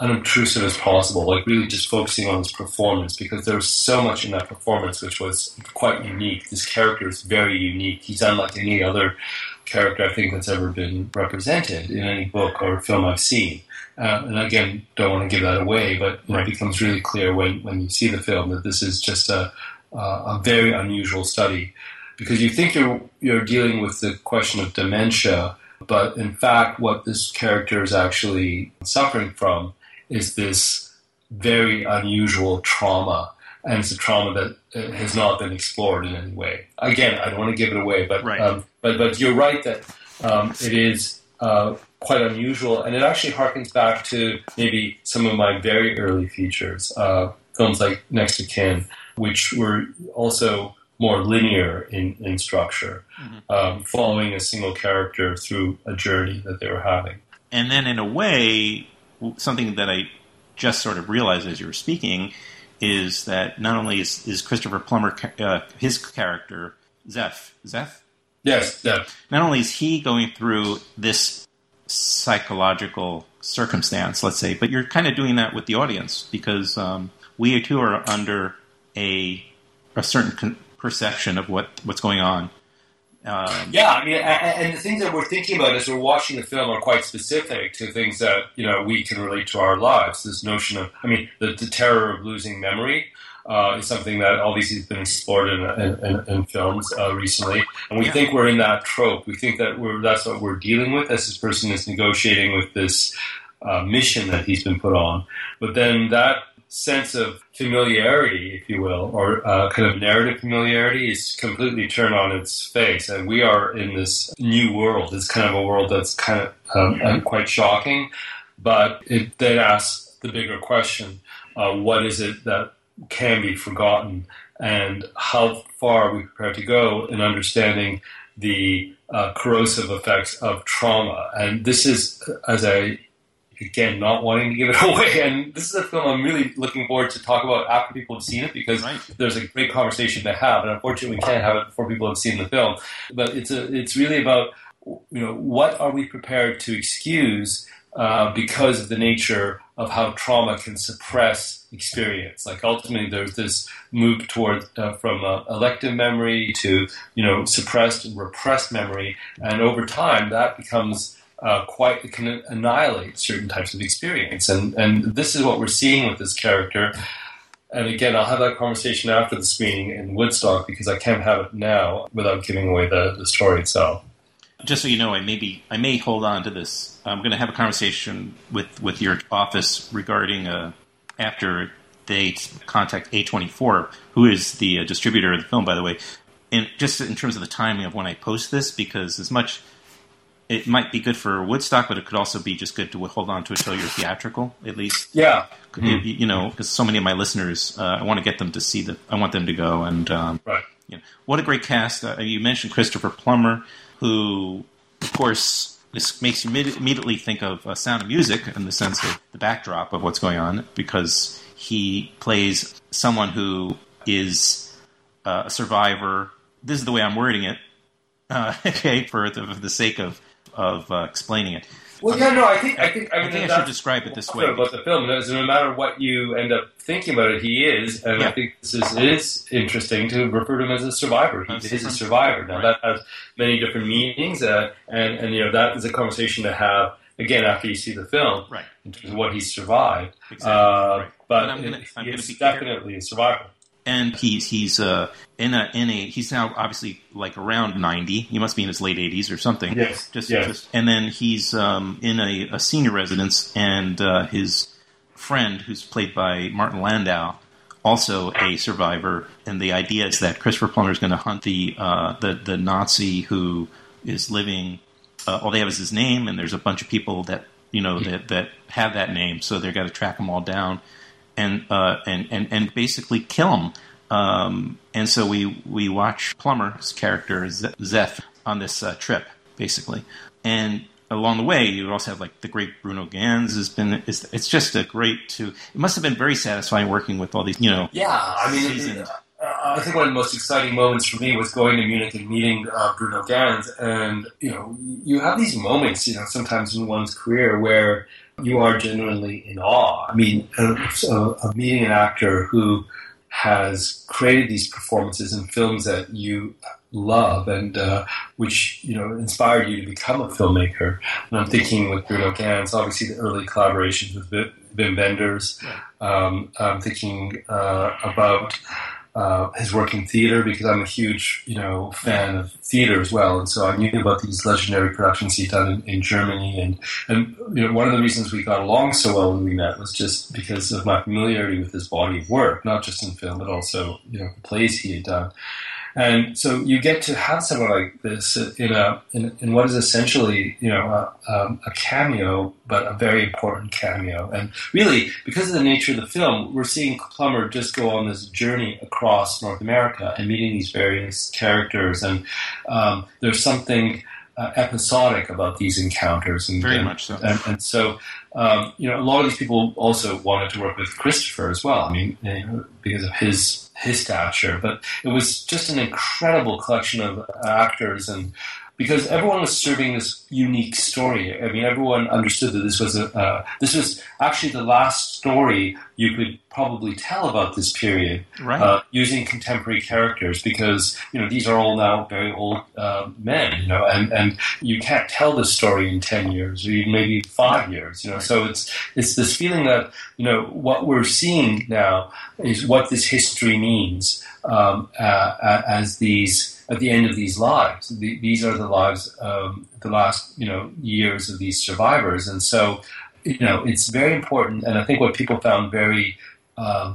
unobtrusive as possible, like really just focusing on his performance, because there was so much in that performance which was quite unique. This character is very unique. He's unlike any other character I think that's ever been represented in any book or film I've seen. Uh, and again, don't want to give that away, but you know, it becomes really clear when, when you see the film that this is just a, uh, a very unusual study, because you think you're you're dealing with the question of dementia, but in fact what this character is actually suffering from is this very unusual trauma, and it's a trauma that has not been explored in any way. Again, I don't want to give it away, but right. um, but but you're right that um, it is uh, quite unusual, and it actually harkens back to maybe some of my very early features, uh, films like Next of Kin, which were also more linear in, in structure, mm-hmm. um, following a single character through a journey that they were having. And then in a way, something that I just sort of realized as you were speaking is that not only is, is Christopher Plummer, uh, his character, Zeph, Zeph? Yes, Zeph. Not only is he going through this psychological circumstance, let's say, but you're kind of doing that with the audience, because um, we too are under a a certain con- perception of what, what's going on. Um, yeah, I mean, and, and the things that we're thinking about as we're watching the film are quite specific to things that, you know, we can relate to our lives. This notion of, I mean, the, the terror of losing memory uh, is something that obviously has been explored in, in, in, in films uh, recently. And we yeah. think we're in that trope. We think that we're that's what we're dealing with as this person is negotiating with this uh, mission that he's been put on. But then that sense of familiarity, if you will, or uh, kind of narrative familiarity is completely turned on its face. And we are in this new world. It's kind of a world that's kind of um, quite shocking. But it then asks the bigger question, uh, what is it that can be forgotten? And how far are we prepared to go in understanding the uh, corrosive effects of trauma? And this is, as I Again, not wanting to give it away, and this is a film I'm really looking forward to talk about after people have seen it, because right. there's a great conversation to have, and unfortunately we can't have it before people have seen the film. But it's a, it's really about, you know, what are we prepared to excuse uh, because of the nature of how trauma can suppress experience. Like ultimately, there's this move toward uh, from uh, elective memory to, you know, suppressed and repressed memory, and over time that becomes Uh, quite it can annihilate certain types of experience, and and this is what we're seeing with this character. And again, I'll have that conversation after the screening in Woodstock, because I can't have it now without giving away the, the story itself. Just so you know, I may be, I may hold on to this. I'm going to have a conversation with, with your office regarding uh, after they contact A twenty-four, who is the uh, distributor of the film, by the way, and just in terms of the timing of when I post this, because as much. It might be good for Woodstock, but it could also be just good to hold on to it until you're theatrical, at least. Yeah. Mm-hmm. You know, because so many of my listeners, uh, I want to get them to see the. I want them to go, and um, right. You know, what a great cast! Uh, you mentioned Christopher Plummer, who, of course, this makes you immediately think of uh, Sound of Music in the sense of the backdrop of what's going on, because he plays someone who is uh, a survivor. This is the way I'm wording it. Uh, okay, for the, for the sake of. of uh, explaining it. Well, yeah, no, I think I think I, I, mean, think I should describe it this way. About the film, no matter what you end up thinking about it, he is, and yeah. I think this is it is interesting to refer to him as a survivor. He That's is a survivor. Now right. that has many different meanings, uh, and and you know that is a conversation to have again after you see the film, right? In terms of what he survived. Exactly. Uh, right. But I'm gonna, I'm he's be definitely a survivor. And he's he's uh, in a in a he's now obviously like around ninety. He must be in his late eighties or something. Yes. Just, yes. just and then he's um, in a, a senior residence, and uh, his friend, who's played by Martin Landau, also a survivor. And the idea is that Christopher Plummer is going to hunt the uh, the the Nazi who is living. Uh, all they have is his name, and there's a bunch of people that you know that that have that name, so they've got to track them all down. And, uh, and and and basically kill him. Um, and so we we watch Plummer's character Zeph on this uh, trip, basically. And along the way, you also have like the great Bruno Ganz has been. It's, it's just a great to. It must have been very satisfying working with all these, you know. Yeah, I mean, it, it, uh, I think one of the most exciting moments for me was going to Munich and meeting uh, Bruno Ganz, and you know, you have these moments, you know, sometimes in one's career where you are genuinely in awe. I mean, uh, so, uh, meeting an actor who has created these performances in films that you love and uh, which, you know, inspired you to become a filmmaker. And I'm thinking with Bruno Ganz, obviously the early collaborations with Wim Wenders. Um, I'm thinking uh, about uh, his work in theater, because I'm a huge, you know, fan of theater as well. And so I knew about these legendary productions he'd done in, in Germany. And, and, you know, one of the reasons we got along so well when we met was just because of my familiarity with his body of work, not just in film, but also, you know, the plays he had done. And so you get to have someone like this in a in, in what is essentially, you know, a, um, a cameo, but a very important cameo. And really, because of the nature of the film, we're seeing Plummer just go on this journey across North America and meeting these various characters. And um, there's something uh, episodic about these encounters. And, Very and, much so. And, and so, um, you know, a lot of these people also wanted to work with Christopher as well. I mean, you know, because of his his stature, but it was just an incredible collection of actors, and because everyone was serving this unique story. I mean, everyone understood that this was a uh, this was actually the last story you could probably tell about this period, right. uh, using contemporary characters, because, you know, these are all now very old uh, men, you know, and, and you can't tell this story in ten years or even maybe five years, you know. So it's it's this feeling that, you know, what we're seeing now is what this history means um, uh, as these. At the end of these lives, the, these are the lives, um, the last, you know, years of these survivors, and so, you know, it's very important. And I think what people found very um,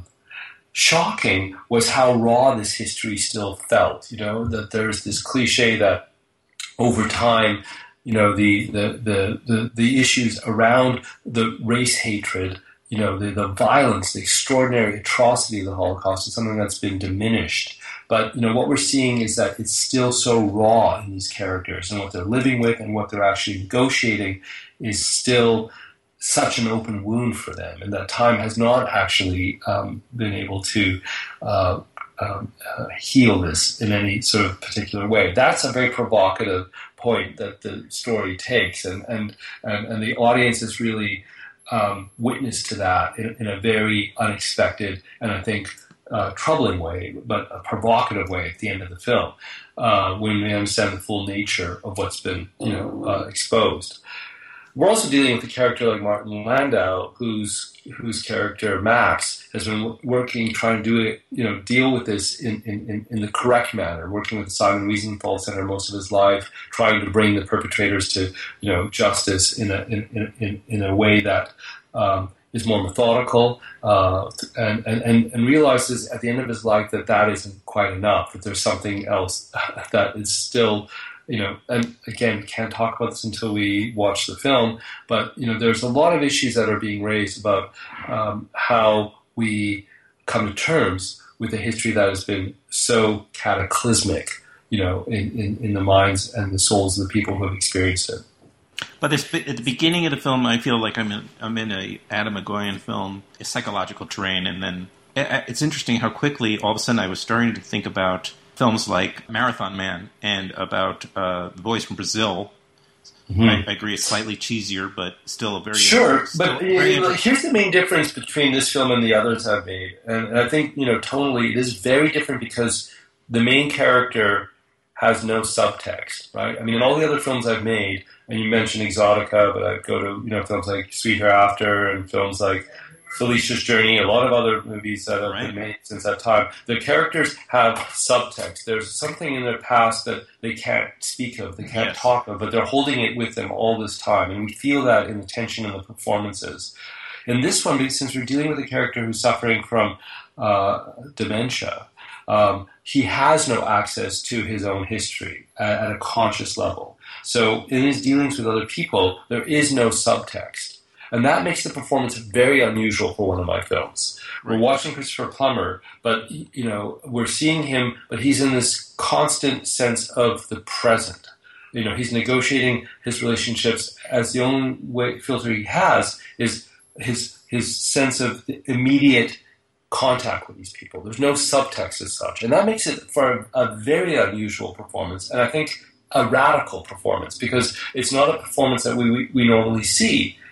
shocking was how raw this history still felt. You know, that there's this cliche that over time, you know, the the the the, the issues around the race hatred, you know, the, the violence, the extraordinary atrocity of the Holocaust is something that's been diminished. But, you know, what we're seeing is that it's still so raw in these characters, and what they're living with and what they're actually negotiating is still such an open wound for them, and that time has not actually um, been able to uh, um, uh, heal this in any sort of particular way. That's a very provocative point that the story takes, and, and, and, and the audience is really um, witness to that in, in a very unexpected and, I think, Uh, troubling way, but a provocative way at the end of the film, uh, when we understand the full nature of what's been, you know, uh, exposed. We're also dealing with a character like Martin Landau, whose whose character Max has been working, trying to do it, you know, deal with this in, in, in the correct manner, working with the Simon Wiesenthal Center most of his life, trying to bring the perpetrators to, you know, justice in a in in, in a way that um, is more methodical, uh, and, and, and realizes at the end of his life that that isn't quite enough, that there's something else that is still, you know, and again, we can't talk about this until we watch the film, but, you know, there's a lot of issues that are being raised about um, how we come to terms with a history that has been so cataclysmic, you know, in, in, in the minds and the souls of the people who have experienced it. But this, at the beginning of the film, I feel like I'm in, I'm in a Adam McGoyan film, a psychological terrain, and then it's interesting how quickly all of a sudden I was starting to think about films like Marathon Man and about uh, The Boys from Brazil. Mm-hmm. I, I agree, it's slightly cheesier, but still a very sure. Still but very you know, here's the main difference between this film and the others I've made, and, and I think, you know, tonally it is very different because the main character has no subtext, right? I mean, in all the other films I've made, and you mentioned Exotica, but I go to, you know, films like Sweet Hereafter and films like Felicia's Journey, a lot of other movies that have right. been made since that time. The characters have subtext. There's something in their past that they can't speak of, they can't yes. talk of, but they're holding it with them all this time, and we feel that in the tension of the performances. In this one, since we're dealing with a character who's suffering from uh, dementia, Um, he has no access to his own history at, at a conscious level. So in his dealings with other people, there is no subtext. And that makes the performance very unusual for one of my films. Right. We're watching Christopher Plummer, but, you know, we're seeing him, but he's in this constant sense of the present. You know, he's negotiating his relationships as the only way, filter he has is his his sense of the immediate contact with these people. There's no subtext as such. And that makes it for a, a very unusual performance, and I think a radical performance, because it's not a performance that we, we, we normally see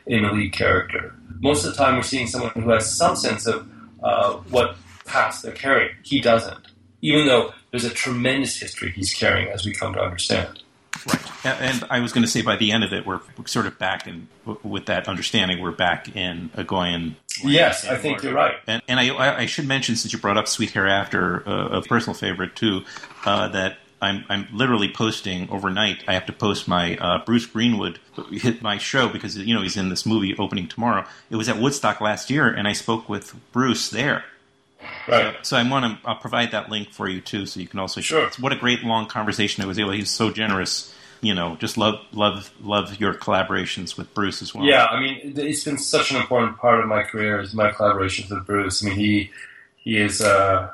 in the lead character. Most of the time we're seeing someone who has some sense of uh, what past they're carrying. He doesn't, even though there's a tremendous history he's carrying, as we come to understand. Right. And I was going to say, by the end of it, we're sort of back in, with that understanding, we're back in Agoyan. Yes, I think you're right. And, and I, I should mention, since you brought up Sweet Hereafter, uh, a personal favorite too, uh, that I'm, I'm literally posting overnight. I have to post my uh, Bruce Greenwood hit my show because, you know, he's in this movie opening tomorrow. It was at Woodstock last year, and I spoke with Bruce there. Right. So, so I want to I'll provide that link for you too, so you can also. Sure. What a great long conversation it was. He's so generous. You know, just love love love your collaborations with Bruce as well. Yeah, I mean, it's been such an important part of my career is my collaborations with Bruce. I mean, he he is. Uh,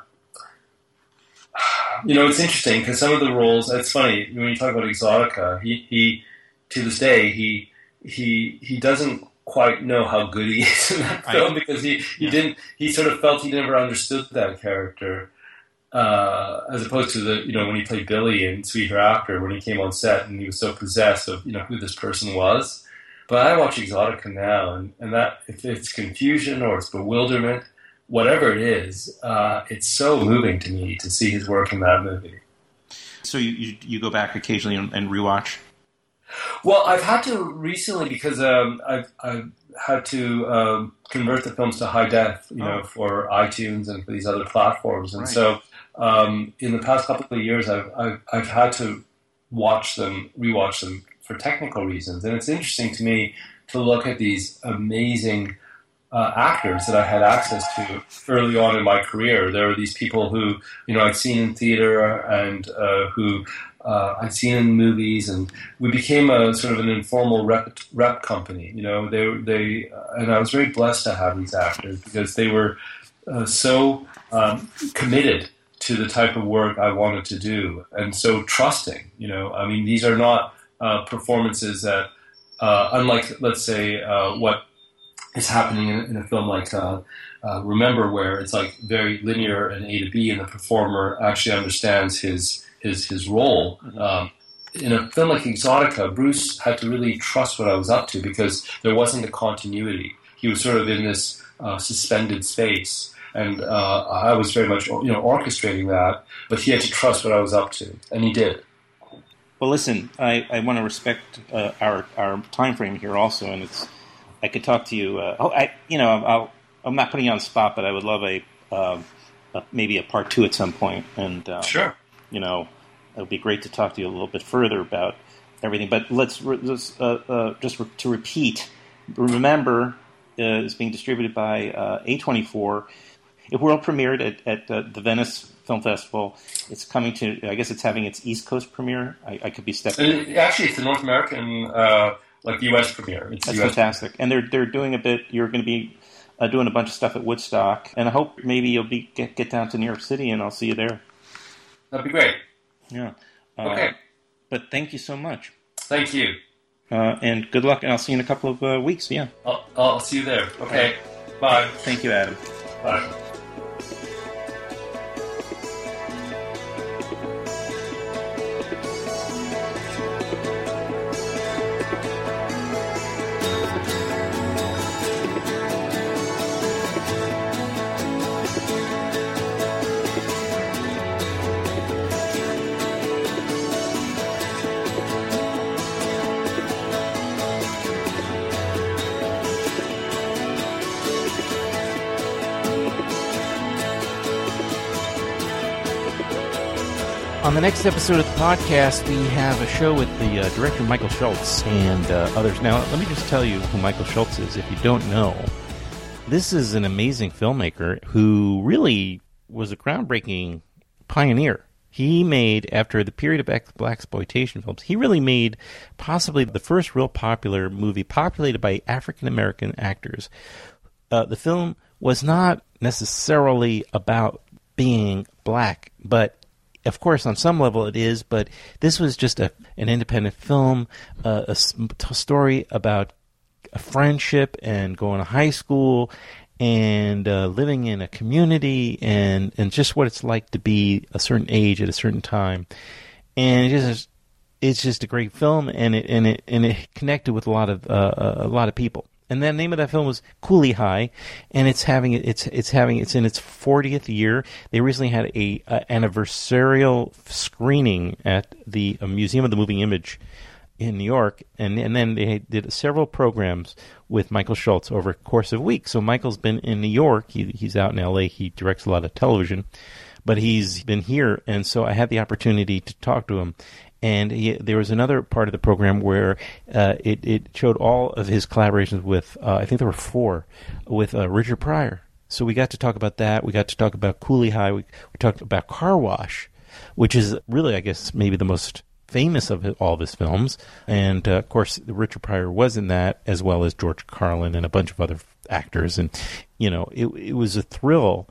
you know, it's interesting because some of the roles. It's funny when you talk about Exotica. He he to this day he he he doesn't quite know how good he is in that film I, because he, he yeah. didn't he sort of felt he never understood that character uh, as opposed to the you know when he played Billy in Sweet Hereafter when he came on set and he was so possessed of you know who this person was. But I watch Exotica now and, and that if it's confusion or it's bewilderment, whatever it is, uh, it's so moving to me to see his work in that movie. So you you, you go back occasionally and, and rewatch? Well, I've had to recently because um, I've, I've had to um, convert the films to high def, you know, oh. for iTunes and for these other platforms. And right. so um, in the past couple of years, I've, I've I've had to watch them, rewatch them for technical reasons. And it's interesting to me to look at these amazing uh, actors that I had access to early on in my career. There were these people who, you know, I'd seen in theater and uh, who... Uh, I'd seen in movies, and we became a sort of an informal rep, rep company. You know, they they uh, and I was very blessed to have these actors because they were uh, so um, committed to the type of work I wanted to do, and so trusting. You know, I mean, these are not uh, performances that, uh, unlike let's say uh, what is happening in, in a film like uh, uh, Remember, where it's like very linear and A to B, and the performer actually understands his. his his role. Um, in a film like Exotica, Bruce had to really trust what I was up to because there wasn't a continuity. He was sort of in this uh, suspended space, and uh, I was very much you know orchestrating that, but he had to trust what I was up to, and he did. Well, listen, I, I want to respect uh, our our time frame here also, and it's I could talk to you. Uh, oh, I you know I'll, I'm not putting you on the spot, but I would love a, uh, a maybe a part two at some point, and uh, sure. You know, it would be great to talk to you a little bit further about everything. But let's, let's uh, uh, just re- to repeat, Remember uh, is being distributed by uh, A twenty-four. It world premiered at, at uh, the Venice Film Festival. It's coming to, I guess it's having its East Coast premiere. I, I could be stepping. And actually, it's the North American, uh, like the U S premiere. It's That's U S fantastic. And they're they're doing a bit. You're going to be uh, doing a bunch of stuff at Woodstock, and I hope maybe you'll be get, get down to New York City, and I'll see you there. That'd be great. Yeah. Uh, okay. But thank you so much. Thank you. Uh, and good luck, and I'll see you in a couple of uh, weeks. Yeah. I'll, I'll see you there. Okay. Bye. Thank you, Adam. Bye. On the next episode of the podcast, we have a show with the uh, director Michael Schultz and uh, others. Now, let me just tell you who Michael Schultz is, if you don't know. This is an amazing filmmaker who really was a groundbreaking pioneer. He made, after the period of blaxploitation films, he really made possibly the first real popular movie populated by African-American actors. Uh, the film was not necessarily about being black, but of course, on some level it is, but this was just a, an independent film, uh, a, a story about a friendship and going to high school and uh, living in a community and, and just what it's like to be a certain age at a certain time. And it just, it's just a great film, and it and it and it connected with a lot of uh, a lot of people. And the name of that film was Cooley High, and it's having it's it's having it's in its fortieth year. They recently had a, a anniversarial screening at the uh, Museum of the Moving Image in New York, and and then they did several programs with Michael Schultz over a course of weeks. So Michael's been in New York. He, he's out in L A. He directs a lot of television, but he's been here, and so I had the opportunity to talk to him. And he, there was another part of the program where uh, it, it showed all of his collaborations with, uh, I think there were four, with uh, Richard Pryor. So we got to talk about that. We got to talk about Cooley High. We, we talked about Car Wash, which is really, I guess, maybe the most famous of all of his films. And, uh, of course, Richard Pryor was in that, as well as George Carlin and a bunch of other actors. And, you know, it, it was a thrill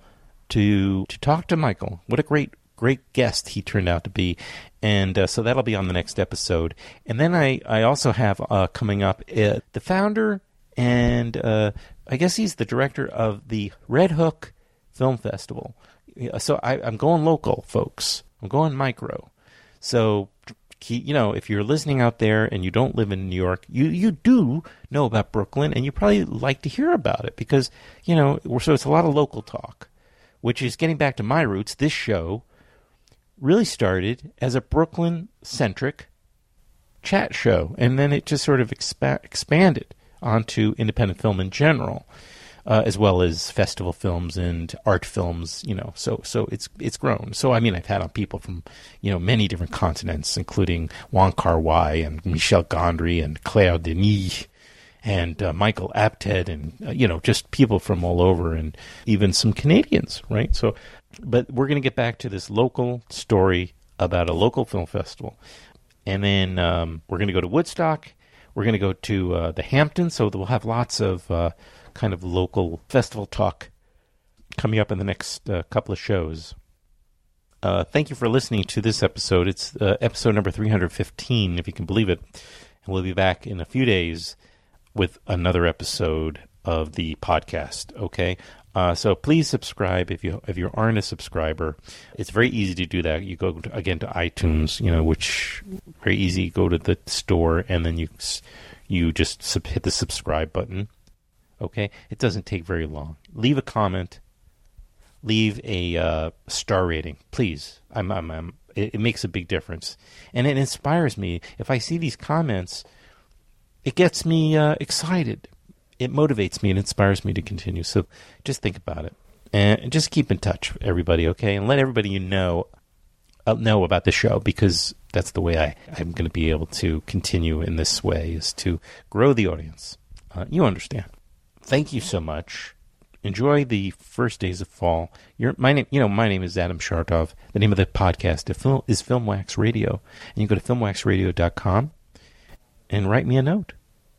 to to talk to Michael. What a great Great guest he turned out to be. And uh, so that'll be on the next episode. And then I, I also have uh, coming up uh, the founder and uh, I guess he's the director of the Red Hook Film Festival. So I, I'm going local, folks. I'm going micro. So, you know, if you're listening out there and you don't live in New York, you, you do know about Brooklyn, and you probably like to hear about it because, you know, so it's a lot of local talk, which is getting back to my roots. This show really started as a Brooklyn-centric chat show, and then it just sort of expa- expanded onto independent film in general, uh, as well as festival films and art films. You know, so so it's it's grown. So I mean, I've had on people from you know many different continents, including Wong Kar-wai and Michel Gondry and Claire Denis and uh, Michael Apted, and uh, you know just people from all over, and even some Canadians, right? So. But we're going to get back to this local story about a local film festival. And then um, we're going to go to Woodstock. We're going to go to uh, the Hamptons. So we'll have lots of uh, kind of local festival talk coming up in the next uh, couple of shows. Uh, thank you for listening to this episode. It's uh, episode number three hundred fifteen, if you can believe it. And we'll be back in a few days with another episode of the podcast, okay? Uh, so please subscribe if you if you aren't a subscriber. It's very easy to do that. You go to, again to iTunes, you know, which very easy. Go to the store and then you you just sub- hit the subscribe button. Okay, it doesn't take very long. Leave a comment. Leave a uh, star rating, please. I'm, I'm, I'm it, it makes a big difference, and it inspires me. If I see these comments, it gets me uh, excited. It motivates me and inspires me to continue. So just think about it. And just keep in touch, everybody, okay? And let everybody you know uh, know about the show, because that's the way I, I'm going to be able to continue in this way, is to grow the audience. Uh, you understand. Thank you so much. Enjoy the first days of fall. Your, my name, you know, my name is Adam Shartov. The name of the podcast is Film Wax Radio. And you go to film wax radio dot com and write me a note.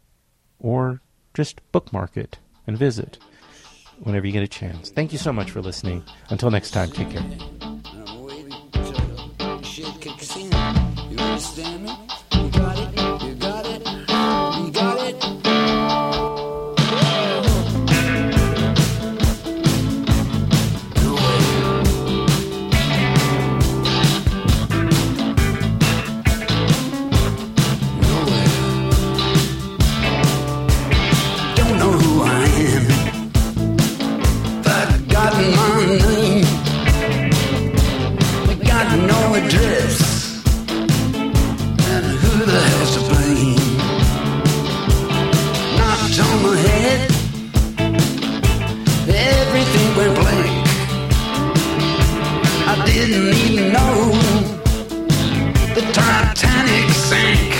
Or just bookmark it and visit whenever you get a chance. Thank you so much for listening. Until next time, take care. You understand me? You got it? You got it? You got it? Address, and who the hell's to blame? Knocked on my head, everything went blank. I didn't even know the Titanic sank.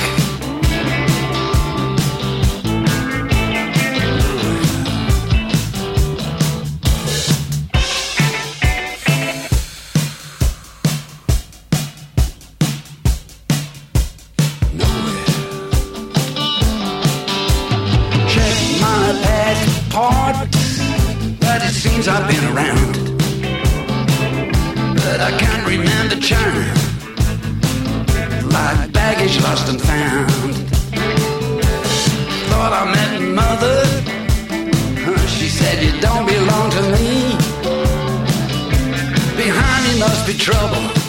But it seems I've been around, but I can't remember China, like baggage lost and found. Thought I met mother, she said you don't belong to me. Behind me must be trouble.